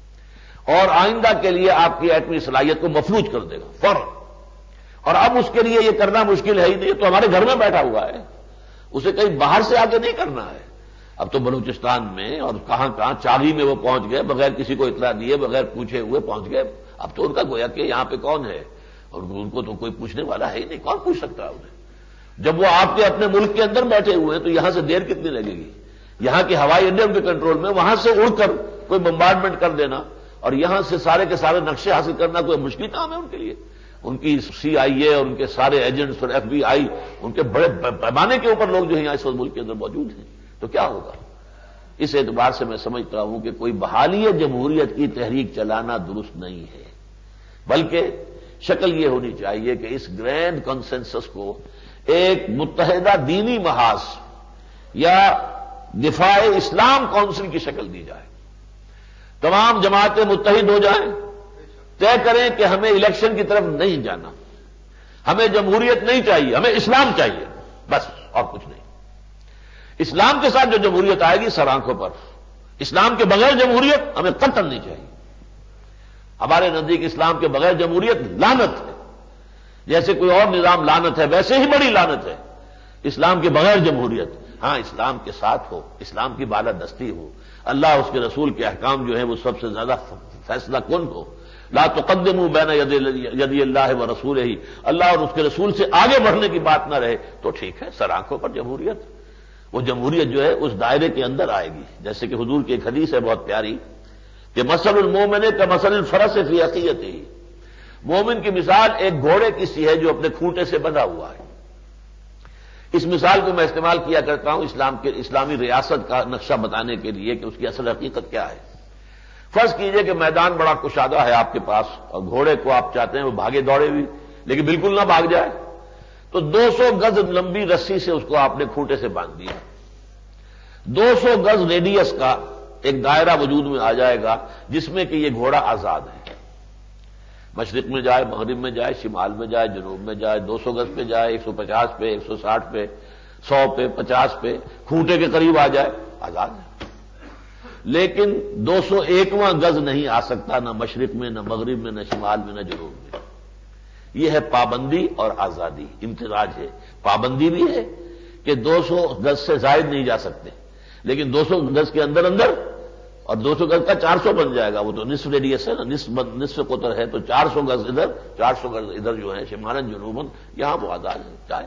اور آئندہ کے لیے آپ کی ایٹمی صلاحیت کو مفلوج کر دے گا فوراً. اور اب اس کے لیے یہ کرنا مشکل ہے ہی نہیں, تو ہمارے گھر میں بیٹھا ہوا ہے, اسے کہیں باہر سے آگے نہیں کرنا ہے. اب تو بلوچستان میں اور کہاں کہاں چاغی میں وہ پہنچ گئے, بغیر کسی کو اطلاع دیے, بغیر پوچھے ہوئے پہنچ گئے. اب تو ان کا گویا کہ یہاں پہ کون ہے, اور ان کو تو کوئی پوچھنے والا ہے ہی نہیں, کون پوچھ سکتا ہے انہیں. جب وہ آپ کے اپنے ملک کے اندر بیٹھے ہوئے ہیں تو یہاں سے دیر کتنی لگے گی؟ یہاں کے ہوائی اڈے ان کے کنٹرول میں, وہاں سے اڑ کر کوئی بمبارڈمنٹ کر دینا اور یہاں سے سارے کے سارے نقشے حاصل کرنا کوئی مشکل کام ہے ان کے لیے. ان کی سی آئی اے اور ان کے سارے ایجنٹس اور ایف بی آئی, ان کے بڑے پیمانے کے اوپر لوگ جو ہیں یہاں اس وقت ملک کے اندر موجود ہیں. تو کیا ہوگا؟ اس اعتبار سے میں سمجھتا ہوں کہ کوئی بحالی جمہوریت کی تحریک چلانا درست نہیں ہے, بلکہ شکل یہ ہونی چاہیے کہ اس گرینڈ کنسنسس کو ایک متحدہ دینی محاذ یا دفاع اسلام کونسل کی شکل دی جائے. تمام جماعتیں متحد ہو جائیں, طے کریں کہ ہمیں الیکشن کی طرف نہیں جانا, ہمیں جمہوریت نہیں چاہیے, ہمیں اسلام چاہیے, بس اور کچھ نہیں. اسلام کے ساتھ جو جمہوریت آئے گی سر آنکھوں پر, اسلام کے بغیر جمہوریت ہمیں قطعاً نہیں چاہیے. ہمارے نزدیک اسلام کے بغیر جمہوریت لعنت ہے, جیسے کوئی اور نظام لعنت ہے ویسے ہی بڑی لعنت ہے اسلام کے بغیر جمہوریت. ہاں اسلام کے ساتھ ہو, اسلام کی بالادستی ہو, اللہ اس کے رسول کے احکام جو ہیں وہ سب سے زیادہ فیصلہ کن ہو. لا تقدموا بین یدی اللہ و رسولہ, اللہ اور اس کے رسول سے آگے بڑھنے کی بات نہ رہے تو ٹھیک ہے, سر آنکھوں پر جمہوریت. وہ جمہوریت جو ہے اس دائرے کے اندر آئے گی. جیسے کہ حضور کی ایک حدیث ہے بہت پیاری کہ مثل المومن کمثل الفرس فی عقیتہ, مومن کی مثال ایک گھوڑے کی سی ہے جو اپنے کھوٹے سے بندھا ہوا ہے. اس مثال کو میں استعمال کیا کرتا ہوں اسلام کے اسلامی ریاست کا نقشہ بتانے کے لیے کہ اس کی اصل حقیقت کیا ہے. فرض کیجئے کہ میدان بڑا کشادہ ہے آپ کے پاس اور گھوڑے کو آپ چاہتے ہیں وہ بھاگے دوڑے بھی, لیکن بالکل نہ بھاگ جائے, تو دو سو گز لمبی رسی سے اس کو آپ نے کھوٹے سے باندھ دیا. دو سو گز ریڈیس کا ایک دائرہ وجود میں آ جائے گا جس میں کہ یہ گھوڑا آزاد ہے, مشرق میں جائے, مغرب میں جائے, شمال میں جائے, جنوب میں جائے, دو سو گز پہ جائے, ایک سو پچاس پہ, ایک سو ساٹھ پہ, سو پہ, پچاس پہ, کھوٹے کے قریب آ جائے, آزاد ہے. لیکن دو سو ایکواں گز نہیں آ سکتا, نہ مشرق میں, نہ مغرب میں, نہ شمال میں, نہ جنوب میں. یہ ہے پابندی اور آزادی, امتزاج ہے. پابندی بھی ہے کہ دو سو گز سے زائد نہیں جا سکتے, لیکن دو سو گز کے اندر اندر, اور دو سو گز کا چار سو بن جائے گا, وہ تو نصف ریڈیس ہے نا, نصف نصف قطر ہے, تو چار سو گز ادھر, چار سو گز ادھر جو ہے شمالن جنوبن, یہاں وہ آزاد ہے چاہے.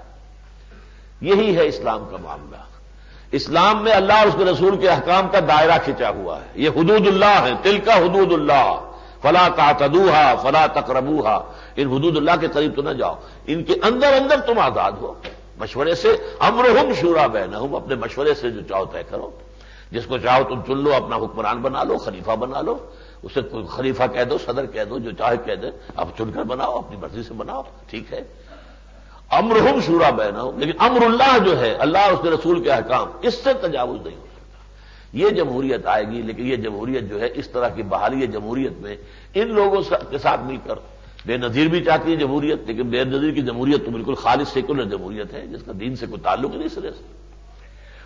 یہی ہے اسلام کا معاملہ. اسلام میں اللہ اور اس کے رسول کے احکام کا دائرہ کھینچا ہوا ہے. یہ حدود اللہ ہے, تلک حدود اللہ فلا تعتدوها فلا تقربوها, ان حدود اللہ کے قریب تو نہ جاؤ, ان کے اندر اندر تم آزاد ہو. مشورے سے امرہم شورا بینہم, اپنے مشورے سے جو چاہو طے کرو. جس کو چاہو تم چن لو, اپنا حکمران بنا لو, خلیفہ بنا لو, اسے کوئی خلیفہ کہہ دو, صدر کہہ دو, جو چاہے کہہ دے, اب چن کر بناؤ, اپنی مرضی سے بناؤ, ٹھیک ہے. امرہم شورا بینہم, لیکن امر اللہ جو ہے, اللہ اور اس کے رسول کے احکام, اس سے تجاوز نہیں ہو سکتا. یہ جمہوریت آئے گی, لیکن یہ جمہوریت جو ہے اس طرح کی بحالی جمہوریت میں ان لوگوں کے ساتھ مل کر, بے نظیر بھی چاہتی ہے جمہوریت, لیکن بے نظیر کی جمہوریت تو بالکل خالص سیکولر جمہوریت ہے جس کا دین سے کوئی تعلق نہیں سرے سے.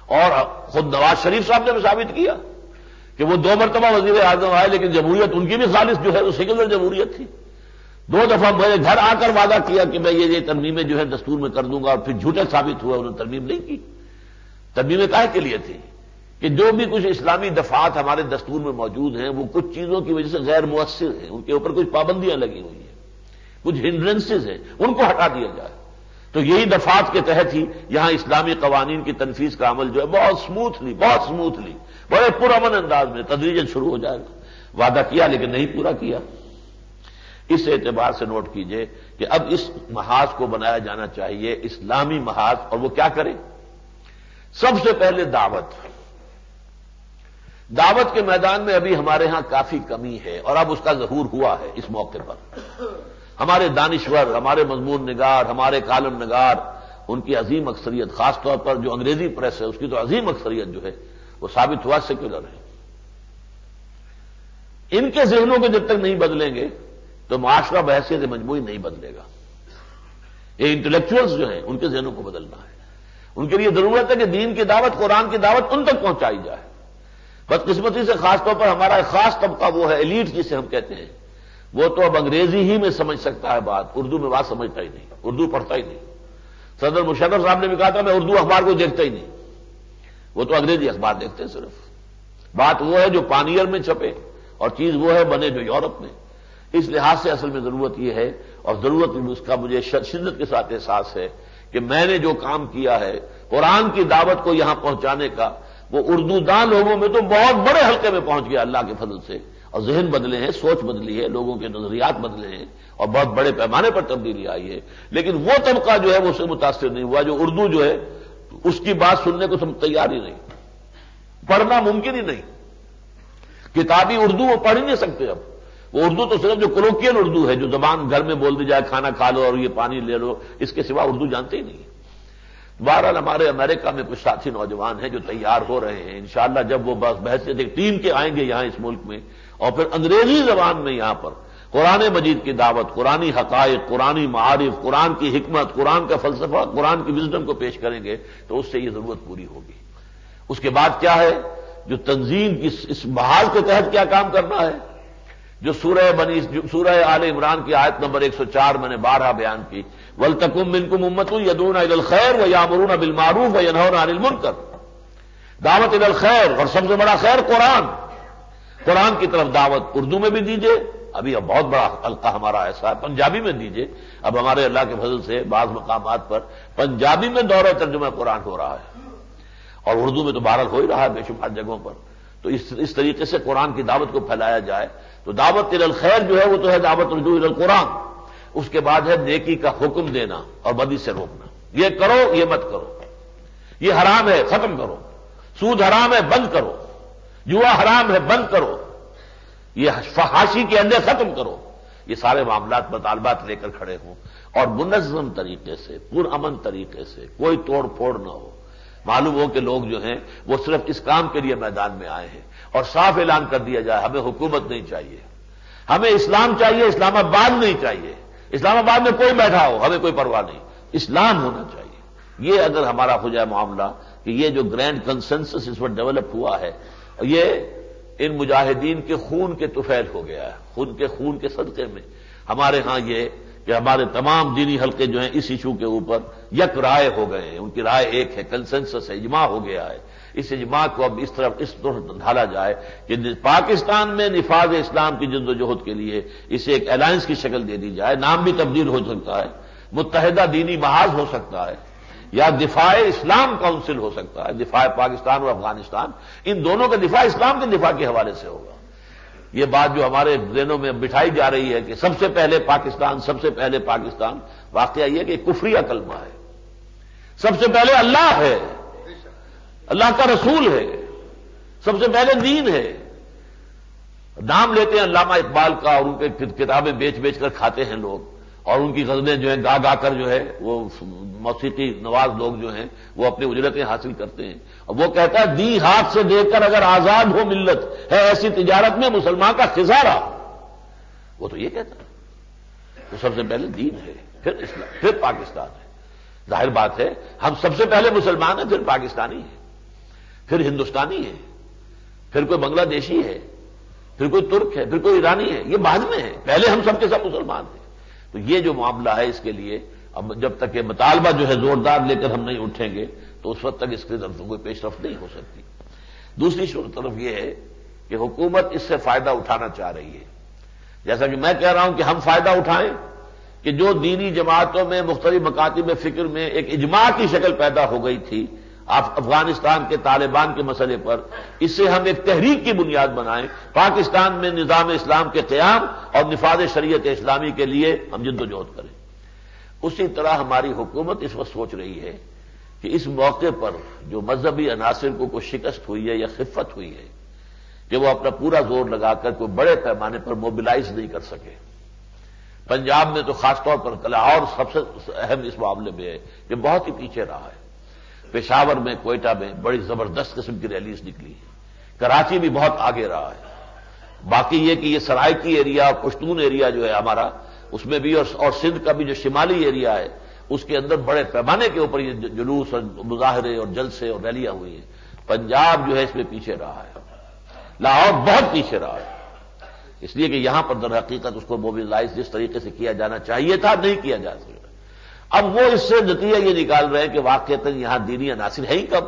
اور خود نواز شریف صاحب نے بھی ثابت کیا کہ وہ دو مرتبہ وزیر اعظم آئے لیکن جمہوریت ان کی بھی خالص جو ہے وہ سیکولر جمہوریت تھی. دو دفعہ میرے گھر آ کر وعدہ کیا کہ میں یہ یہ ترمیمیں جو ہے دستور میں کر دوں گا اور پھر جھوٹے ثابت ہوا, انہوں نے ترمیم نہیں کی. ترمیمیں کاہے کے لیے تھی کہ جو بھی کچھ اسلامی دفعات ہمارے دستور میں موجود ہیں وہ کچھ چیزوں کی وجہ سے غیر مؤثر ہیں, ان کے اوپر کچھ پابندیاں لگی ہوئی ہیں, کچھ ہنڈرنسز ہیں, ان کو ہٹا دیا جائے. تو یہی دفعات کے تحت ہی یہاں اسلامی قوانین کی تنفیذ کا عمل جو ہے بہت سموتھلی بہت سموتھلی بڑے پرامن انداز میں تدریجاً شروع ہو جائے گا. وعدہ کیا لیکن نہیں پورا کیا. اس اعتبار سے نوٹ کیجئے کہ اب اس محاذ کو بنایا جانا چاہیے اسلامی محاذ, اور وہ کیا کرے؟ سب سے پہلے دعوت. دعوت کے میدان میں ابھی ہمارے ہاں کافی کمی ہے اور اب اس کا ظہور ہوا ہے اس موقع پر. ہمارے دانشور, ہمارے مضمون نگار, ہمارے کالم نگار, ان کی عظیم اکثریت, خاص طور پر جو انگریزی پریس ہے اس کی تو عظیم اکثریت جو ہے وہ ثابت ہوا سیکولر ہے. ان کے ذہنوں کو جب تک نہیں بدلیں گے تو معاشرہ بحیثیت مجموعی نہیں بدلے گا. یہ انٹلیکچوئلز جو ہیں ان کے ذہنوں کو بدلنا ہے. ان کے لیے ضرورت ہے کہ دین کی دعوت, قرآن کی دعوت ان تک پہنچائی جائے. بدقسمتی سے خاص طور پر ہمارا ایک خاص طبقہ وہ ہے ایلیٹ جسے ہم کہتے ہیں, وہ تو اب انگریزی ہی میں سمجھ سکتا ہے بات, اردو میں بات سمجھتا ہی نہیں, اردو پڑھتا ہی نہیں. صدر مشرف صاحب نے بھی کہا تھا میں اردو اخبار کو دیکھتا ہی نہیں, وہ تو انگریزی اخبار دیکھتے ہیں صرف. بات وہ ہے جو پانیئر میں چھپے اور چیز وہ ہے بنے جو یورپ میں. اس لحاظ سے اصل میں ضرورت یہ ہے, اور ضرورت اس کا مجھے شدت کے ساتھ احساس ہے کہ میں نے جو کام کیا ہے قرآن کی دعوت کو یہاں پہنچانے کا, وہ اردو دان لوگوں میں تو بہت بڑے حلقے میں پہنچ گیا اللہ کے فضل سے, اور ذہن بدلے ہیں, سوچ بدلی ہے, لوگوں کے نظریات بدلے ہیں اور بہت بڑے پیمانے پر تبدیلی آئی ہے. لیکن وہ طبقہ جو ہے وہ اس سے متاثر نہیں ہوا جو اردو جو ہے اس کی بات سننے کو سب تیار ہی نہیں, پڑھنا ممکن ہی نہیں. کتابی اردو وہ پڑھ ہی نہیں سکتے. اب وہ اردو تو صرف جو کولوکیل اردو ہے جو زبان گھر میں بول دی جائے, کھانا کھا لو اور یہ پانی لے لو, اس کے سوا اردو جانتے ہی نہیں. بہرحال ہمارے امریکہ میں کچھ ساتھی نوجوان ہیں جو تیار ہو رہے ہیں. انشاءاللہ جب وہ بس بحیثیت ایک ٹیم کے آئیں گے یہاں اس ملک میں, اور پھر انگریزی زبان میں یہاں پر قرآن مجید کی دعوت, قرآنی حقائق, قرآنی معارف, قرآن کی حکمت, قرآن کا فلسفہ, قرآن کی وزڈم کو پیش کریں گے تو اس سے یہ ضرورت پوری ہوگی. اس کے بعد کیا ہے جو تنظیم کی اس محاذ کے تحت کیا کام کرنا ہے, جو سورہ بنی سورہ آل عمران کی آیت نمبر ایک سو چار میں نے بارہ بیان کی, وَلْتَكُن مِّنكُمْ أُمَّةٌ يَدْعُونَ إِلَى الْخَيْرِ وَيَأْمُرُونَ بِالْمَعْرُوفِ وَيَنْهَوْنَ عَنِ الْمُنكَرِ. دعوت الى الخیر, اور سب سے بڑا خیر قرآن. قرآن کی طرف دعوت اردو میں بھی دیجیے, ابھی اب بہت بڑا حلقہ ہمارا ایسا ہے, پنجابی میں دیجیے. اب ہمارے اللہ کے فضل سے بعض مقامات پر پنجابی میں دورہ ترجمہ قرآن ہو رہا ہے, اور اردو میں تو بہرحال ہو ہی رہا ہے بے شمار جگہوں پر. تو اس اس طریقے سے قرآن کی دعوت کو پھیلایا جائے. تو دعوت الى الخیر جو ہے وہ تو ہے دعوت رجوع الى القرآن. اس کے بعد ہے نیکی کا حکم دینا اور بدی سے روکنا. یہ کرو, یہ مت کرو, یہ حرام ہے ختم کرو, سود حرام ہے بند کرو, جوا حرام ہے بند کرو, یہ فحاشی کے انڈے ختم کرو. یہ سارے معاملات مطالبات لے کر کھڑے ہوں اور منظم طریقے سے, پرامن طریقے سے, کوئی توڑ پھوڑ نہ ہو. معلوم ہو کہ لوگ جو ہیں وہ صرف اس کام کے لیے میدان میں آئے ہیں, اور صاف اعلان کر دیا جائے ہمیں حکومت نہیں چاہیے, ہمیں اسلام چاہیے, اسلام آباد نہیں چاہیے. اسلام آباد میں کوئی بیٹھا ہو ہمیں کوئی پرواہ نہیں, اسلام ہونا چاہیے. یہ اگر ہمارا ہو جائے معاملہ کہ یہ جو گرینڈ کنسنسس اس وقت ڈیولپ ہوا ہے, یہ ان مجاہدین کے خون کے طفیل ہو گیا ہے. خون کے خون کے صدقے میں ہمارے ہاں یہ کہ ہمارے تمام دینی حلقے جو ہیں اس ایشو کے اوپر یک رائے ہو گئے ہیں. ان کی رائے ایک ہے, کنسنسس ہے, اجماع ہو گیا ہے. اس اجماع کو اب اس طرف اس طرح ڈھالا جائے کہ پاکستان میں نفاذ اسلام کی جد و جہد کے لیے اسے ایک الائنس کی شکل دے دی جائے. نام بھی تبدیل ہو سکتا ہے, متحدہ دینی محاذ ہو سکتا ہے, یا دفاع اسلام کونسل ہو سکتا ہے. دفاع پاکستان اور افغانستان, ان دونوں کا دفاع اسلام کے دفاع کے حوالے سے ہوگا. یہ بات جو ہمارے ذہنوں میں بٹھائی جا رہی ہے کہ سب سے پہلے پاکستان, سب سے پہلے پاکستان, واقعہ یہ کہ کفریہ کلمہ ہے. سب سے پہلے اللہ ہے, اللہ کا رسول ہے, سب سے پہلے دین ہے. نام لیتے ہیں علامہ اقبال کا اور ان کے کتابیں بیچ بیچ کر کھاتے ہیں لوگ, اور ان کی غزلیں جو ہیں گا گا کر جو ہے وہ موسیقی نواز لوگ جو ہیں وہ اپنی اجرتیں حاصل کرتے ہیں. اور وہ کہتا ہے دی ہاتھ سے دے کر اگر آزاد ہو ملت ہے ایسی تجارت میں مسلمان کا خسارہ. وہ تو یہ کہتا ہے. تو سب سے پہلے دین ہے, پھر اسلام, پھر پاکستان ہے. ظاہر بات ہے ہم سب سے پہلے مسلمان ہیں, پھر پاکستانی ہیں. پھر ہندوستانی ہے، پھر کوئی بنگلہ دیشی ہے، پھر کوئی ترک ہے، پھر کوئی ایرانی ہے، یہ بعد میں ہے، پہلے ہم سب کے سب مسلمان ہیں۔ تو یہ جو معاملہ ہے اس کے لیے اب جب تک یہ مطالبہ جو ہے زوردار لے کر ہم نہیں اٹھیں گے تو اس وقت تک اس کی طرف کوئی پیش رفت نہیں ہو سکتی۔ دوسری طرف یہ ہے کہ حکومت اس سے فائدہ اٹھانا چاہ رہی ہے، جیسا کہ میں کہہ رہا ہوں کہ ہم فائدہ اٹھائیں کہ جو دینی جماعتوں میں مختلف مکاتب فکر میں ایک اجماع کی شکل پیدا ہو گئی تھی افغانستان کے طالبان کے مسئلے پر، اس سے ہم ایک تحریک کی بنیاد بنائیں، پاکستان میں نظام اسلام کے قیام اور نفاذ شریعت اسلامی کے لیے ہم جد و جہد کریں۔ اسی طرح ہماری حکومت اس وقت سوچ رہی ہے کہ اس موقع پر جو مذہبی عناصر کو کوئی شکست ہوئی ہے یا خفت ہوئی ہے کہ وہ اپنا پورا زور لگا کر کوئی بڑے پیمانے پر موبلائز نہیں کر سکے۔ پنجاب میں تو خاص طور پر لاہور سب سے اہم اس معاملے میں ہے کہ بہت ہی پیچھے رہا ہے۔ پشاور میں، کوئٹہ میں بڑی زبردست قسم کی ریلیز نکلی ہے، کراچی بھی بہت آگے رہا ہے۔ باقی یہ کہ یہ سرائکی ایریا، پشتون ایریا جو ہے ہمارا، اس میں بھی اور سندھ کا بھی جو شمالی ایریا ہے اس کے اندر بڑے پیمانے کے اوپر یہ جلوس اور مظاہرے اور جلسے اور ریلیاں ہوئی ہیں۔ پنجاب جو ہے اس میں پیچھے رہا ہے، لاہور بہت پیچھے رہا ہے، اس لیے کہ یہاں پر در حقیقت اس کو موبلائز جس طریقے سے کیا جانا چاہیے تھا نہیں کیا جا سکا۔ اب وہ اس سے نتیجہ یہ نکال رہے ہیں کہ واقعتاً یہاں دینی عناصر ہے ہی کم،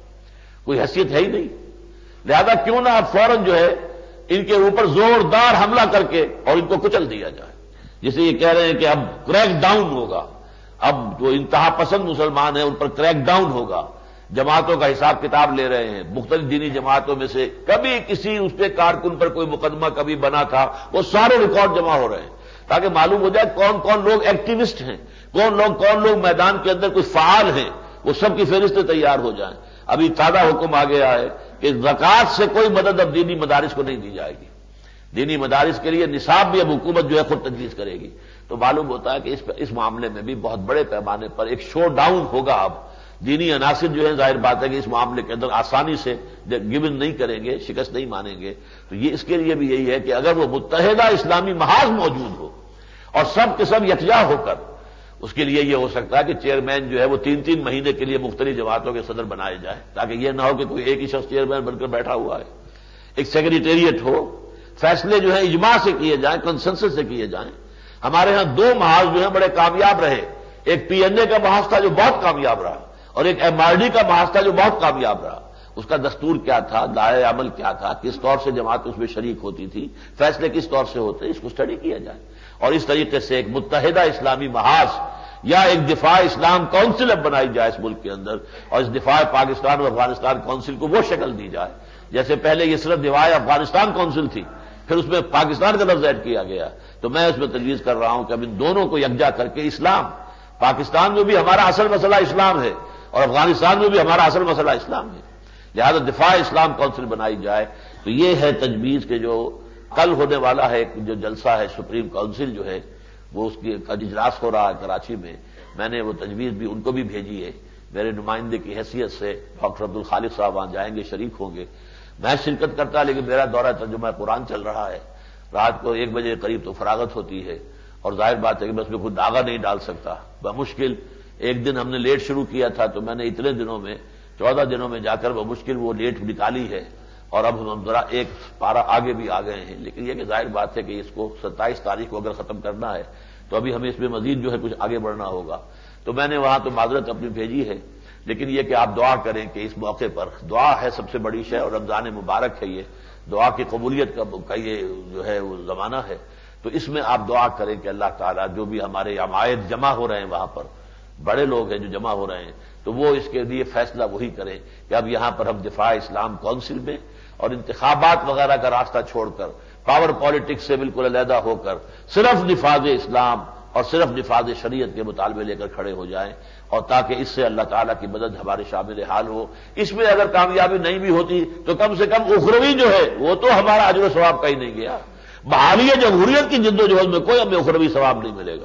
کوئی حیثیت ہے ہی نہیں، لہذا کیوں نہ اب فوراً جو ہے ان کے اوپر زوردار حملہ کر کے اور ان کو کچل دیا جائے۔ جسے یہ کہہ رہے ہیں کہ اب کریک ڈاؤن ہوگا، اب جو انتہا پسند مسلمان ہیں ان پر کریک ڈاؤن ہوگا، جماعتوں کا حساب کتاب لے رہے ہیں، مختلف دینی جماعتوں میں سے کبھی کسی اس پہ کارکن پر کوئی مقدمہ کبھی بنا تھا وہ سارے ریکارڈ جمع ہو رہے ہیں تاکہ معلوم ہو جائے کون کون لوگ ایکٹیوسٹ ہیں، کون لوگ کون لوگ میدان کے اندر کوئی فعال ہیں، وہ سب کی فہرستیں تیار ہو جائیں۔ ابھی تازہ حکم آ گیا ہے کہ زکوٰۃ سے کوئی مدد اب دینی مدارس کو نہیں دی جائے گی، دینی مدارس کے لیے نصاب بھی اب حکومت جو ہے خود تجویز کرے گی۔ تو معلوم ہوتا ہے کہ اس اس معاملے میں بھی بہت بڑے پیمانے پر ایک شو ڈاؤن ہوگا۔ اب دینی عناصر جو ہے ظاہر بات ہے کہ اس معاملے کے اندر آسانی سے گیون نہیں کریں گے، شکست نہیں مانیں گے۔ تو یہ اس کے لیے بھی یہی ہے کہ اگر وہ متحدہ اسلامی محاذ موجود ہو اور سب کے سب یکجا ہو کر، اس کے لیے یہ ہو سکتا ہے کہ چیئرمین جو ہے وہ تین تین مہینے کے لیے مختلف جماعتوں کے صدر بنائے جائے، تاکہ یہ نہ ہو کہ کوئی ایک ہی شخص چیئرمین بن کر بیٹھا ہوا ہے۔ ایک سیکریٹریٹ ہو، فیصلے جو ہے اجماع سے کیے جائیں، کنسنسس سے کیے جائیں۔ ہمارے ہاں دو محاذ جو ہیں بڑے کامیاب رہے، ایک پی این اے کا محاذ تھا جو بہت کامیاب رہا اور ایک ایم آر ڈی کا محاذ تھا جو بہت کامیاب رہا۔ اس کا دستور کیا تھا، دائرۂ عمل کیا تھا، کس طور سے جماعت اس میں شریک ہوتی تھی، فیصلے کس طور سے ہوتے، اس کو اسٹڈی کیا جائے اور اس طریقے سے ایک متحدہ اسلامی محاذ یا ایک دفاع اسلام کونسل اب بنائی جائے اس ملک کے اندر، اور اس دفاع پاکستان اور افغانستان کونسل کو وہ شکل دی جائے جیسے پہلے یہ صرف دفاع افغانستان کونسل تھی، پھر اس میں پاکستان کا لفظ ایڈ کیا گیا۔ تو میں اس میں تجویز کر رہا ہوں کہ اب ان دونوں کو یکجا کر کے اسلام، پاکستان میں بھی ہمارا اصل مسئلہ اسلام ہے اور افغانستان میں بھی ہمارا اصل مسئلہ اسلام ہے، لہذا دفاع اسلام کونسل بنائی جائے۔ تو یہ ہے تجویز کے جو کل ہونے والا ہے جو جلسہ ہے سپریم کونسل جو ہے وہ اس کی اجلاس ہو رہا ہے کراچی میں، میں نے وہ تجویز بھی ان کو بھی بھیجی ہے میرے نمائندے کی حیثیت سے، ڈاکٹر عبد الخالق صاحب وہاں جائیں گے، شریک ہوں گے۔ میں شرکت کرتا لیکن میرا دورہ ترجمہ قرآن چل رہا ہے، رات کو ایک بجے قریب تو فراغت ہوتی ہے اور ظاہر بات ہے کہ میں اس میں خود داغا نہیں ڈال سکتا بمشکل۔ ایک دن ہم نے لیٹ شروع کیا تھا تو میں نے اتنے دنوں میں چودہ دنوں میں جا کر بمشکل وہ لیٹ نکالی ہے اور اب ہم ذرا ایک پارا آگے بھی آ گئے ہیں، لیکن یہ کہ ظاہر بات ہے کہ اس کو ستائیس تاریخ کو اگر ختم کرنا ہے تو ابھی ہمیں اس میں مزید جو ہے کچھ آگے بڑھنا ہوگا۔ تو میں نے وہاں تو معذرت اپنی بھیجی ہے، لیکن یہ کہ آپ دعا کریں کہ اس موقع پر دعا ہے سب سے بڑی شے، اور رمضان مبارک ہے، یہ دعا کی قبولیت کا یہ جو ہے وہ زمانہ ہے، تو اس میں آپ دعا کریں کہ اللہ تعالیٰ جو بھی ہمارے عمائد جمع ہو رہے ہیں وہاں پر، بڑے لوگ ہیں جو جمع ہو رہے ہیں، تو وہ اس کے لیے فیصلہ وہی کریں کہ اب یہاں پر ہم دفاع اسلام کونسل میں اور انتخابات وغیرہ کا راستہ چھوڑ کر، پاور پالیٹکس سے بالکل علیحدہ ہو کر صرف نفاذ اسلام اور صرف نفاذ شریعت کے مطالبے لے کر کھڑے ہو جائیں، اور تاکہ اس سے اللہ تعالیٰ کی مدد ہمارے شامل حال ہو۔ اس میں اگر کامیابی نہیں بھی ہوتی تو کم سے کم اخروی جو ہے وہ تو ہمارا اجر و ثواب کہیں نہیں گیا۔ بحالی جمہوریت کی جد و جہد میں کوئی ہمیں اخروی ثواب نہیں ملے گا۔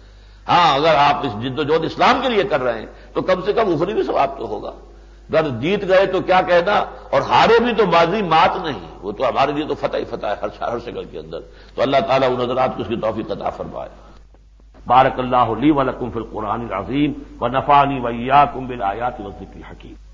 ہاں اگر آپ اس جد و جہد اسلام کے لیے کر رہے ہیں تو کم سے کم اخروی ثواب تو ہوگا۔ اگر جیت گئے تو کیا کہنا، اور ہارے بھی تو ماضی مات نہیں، وہ تو ہمارے لیے تو فتح ہی فتح ہے ہر ہر شکل کے اندر۔ تو اللہ تعالیٰ ان حضرات کو اس کی توفیق عطا فرمائے۔ بارک اللہ لی و لکم فی القرآن العظیم ونفعنی وإیاکم بالآیات والذکر الحکیم۔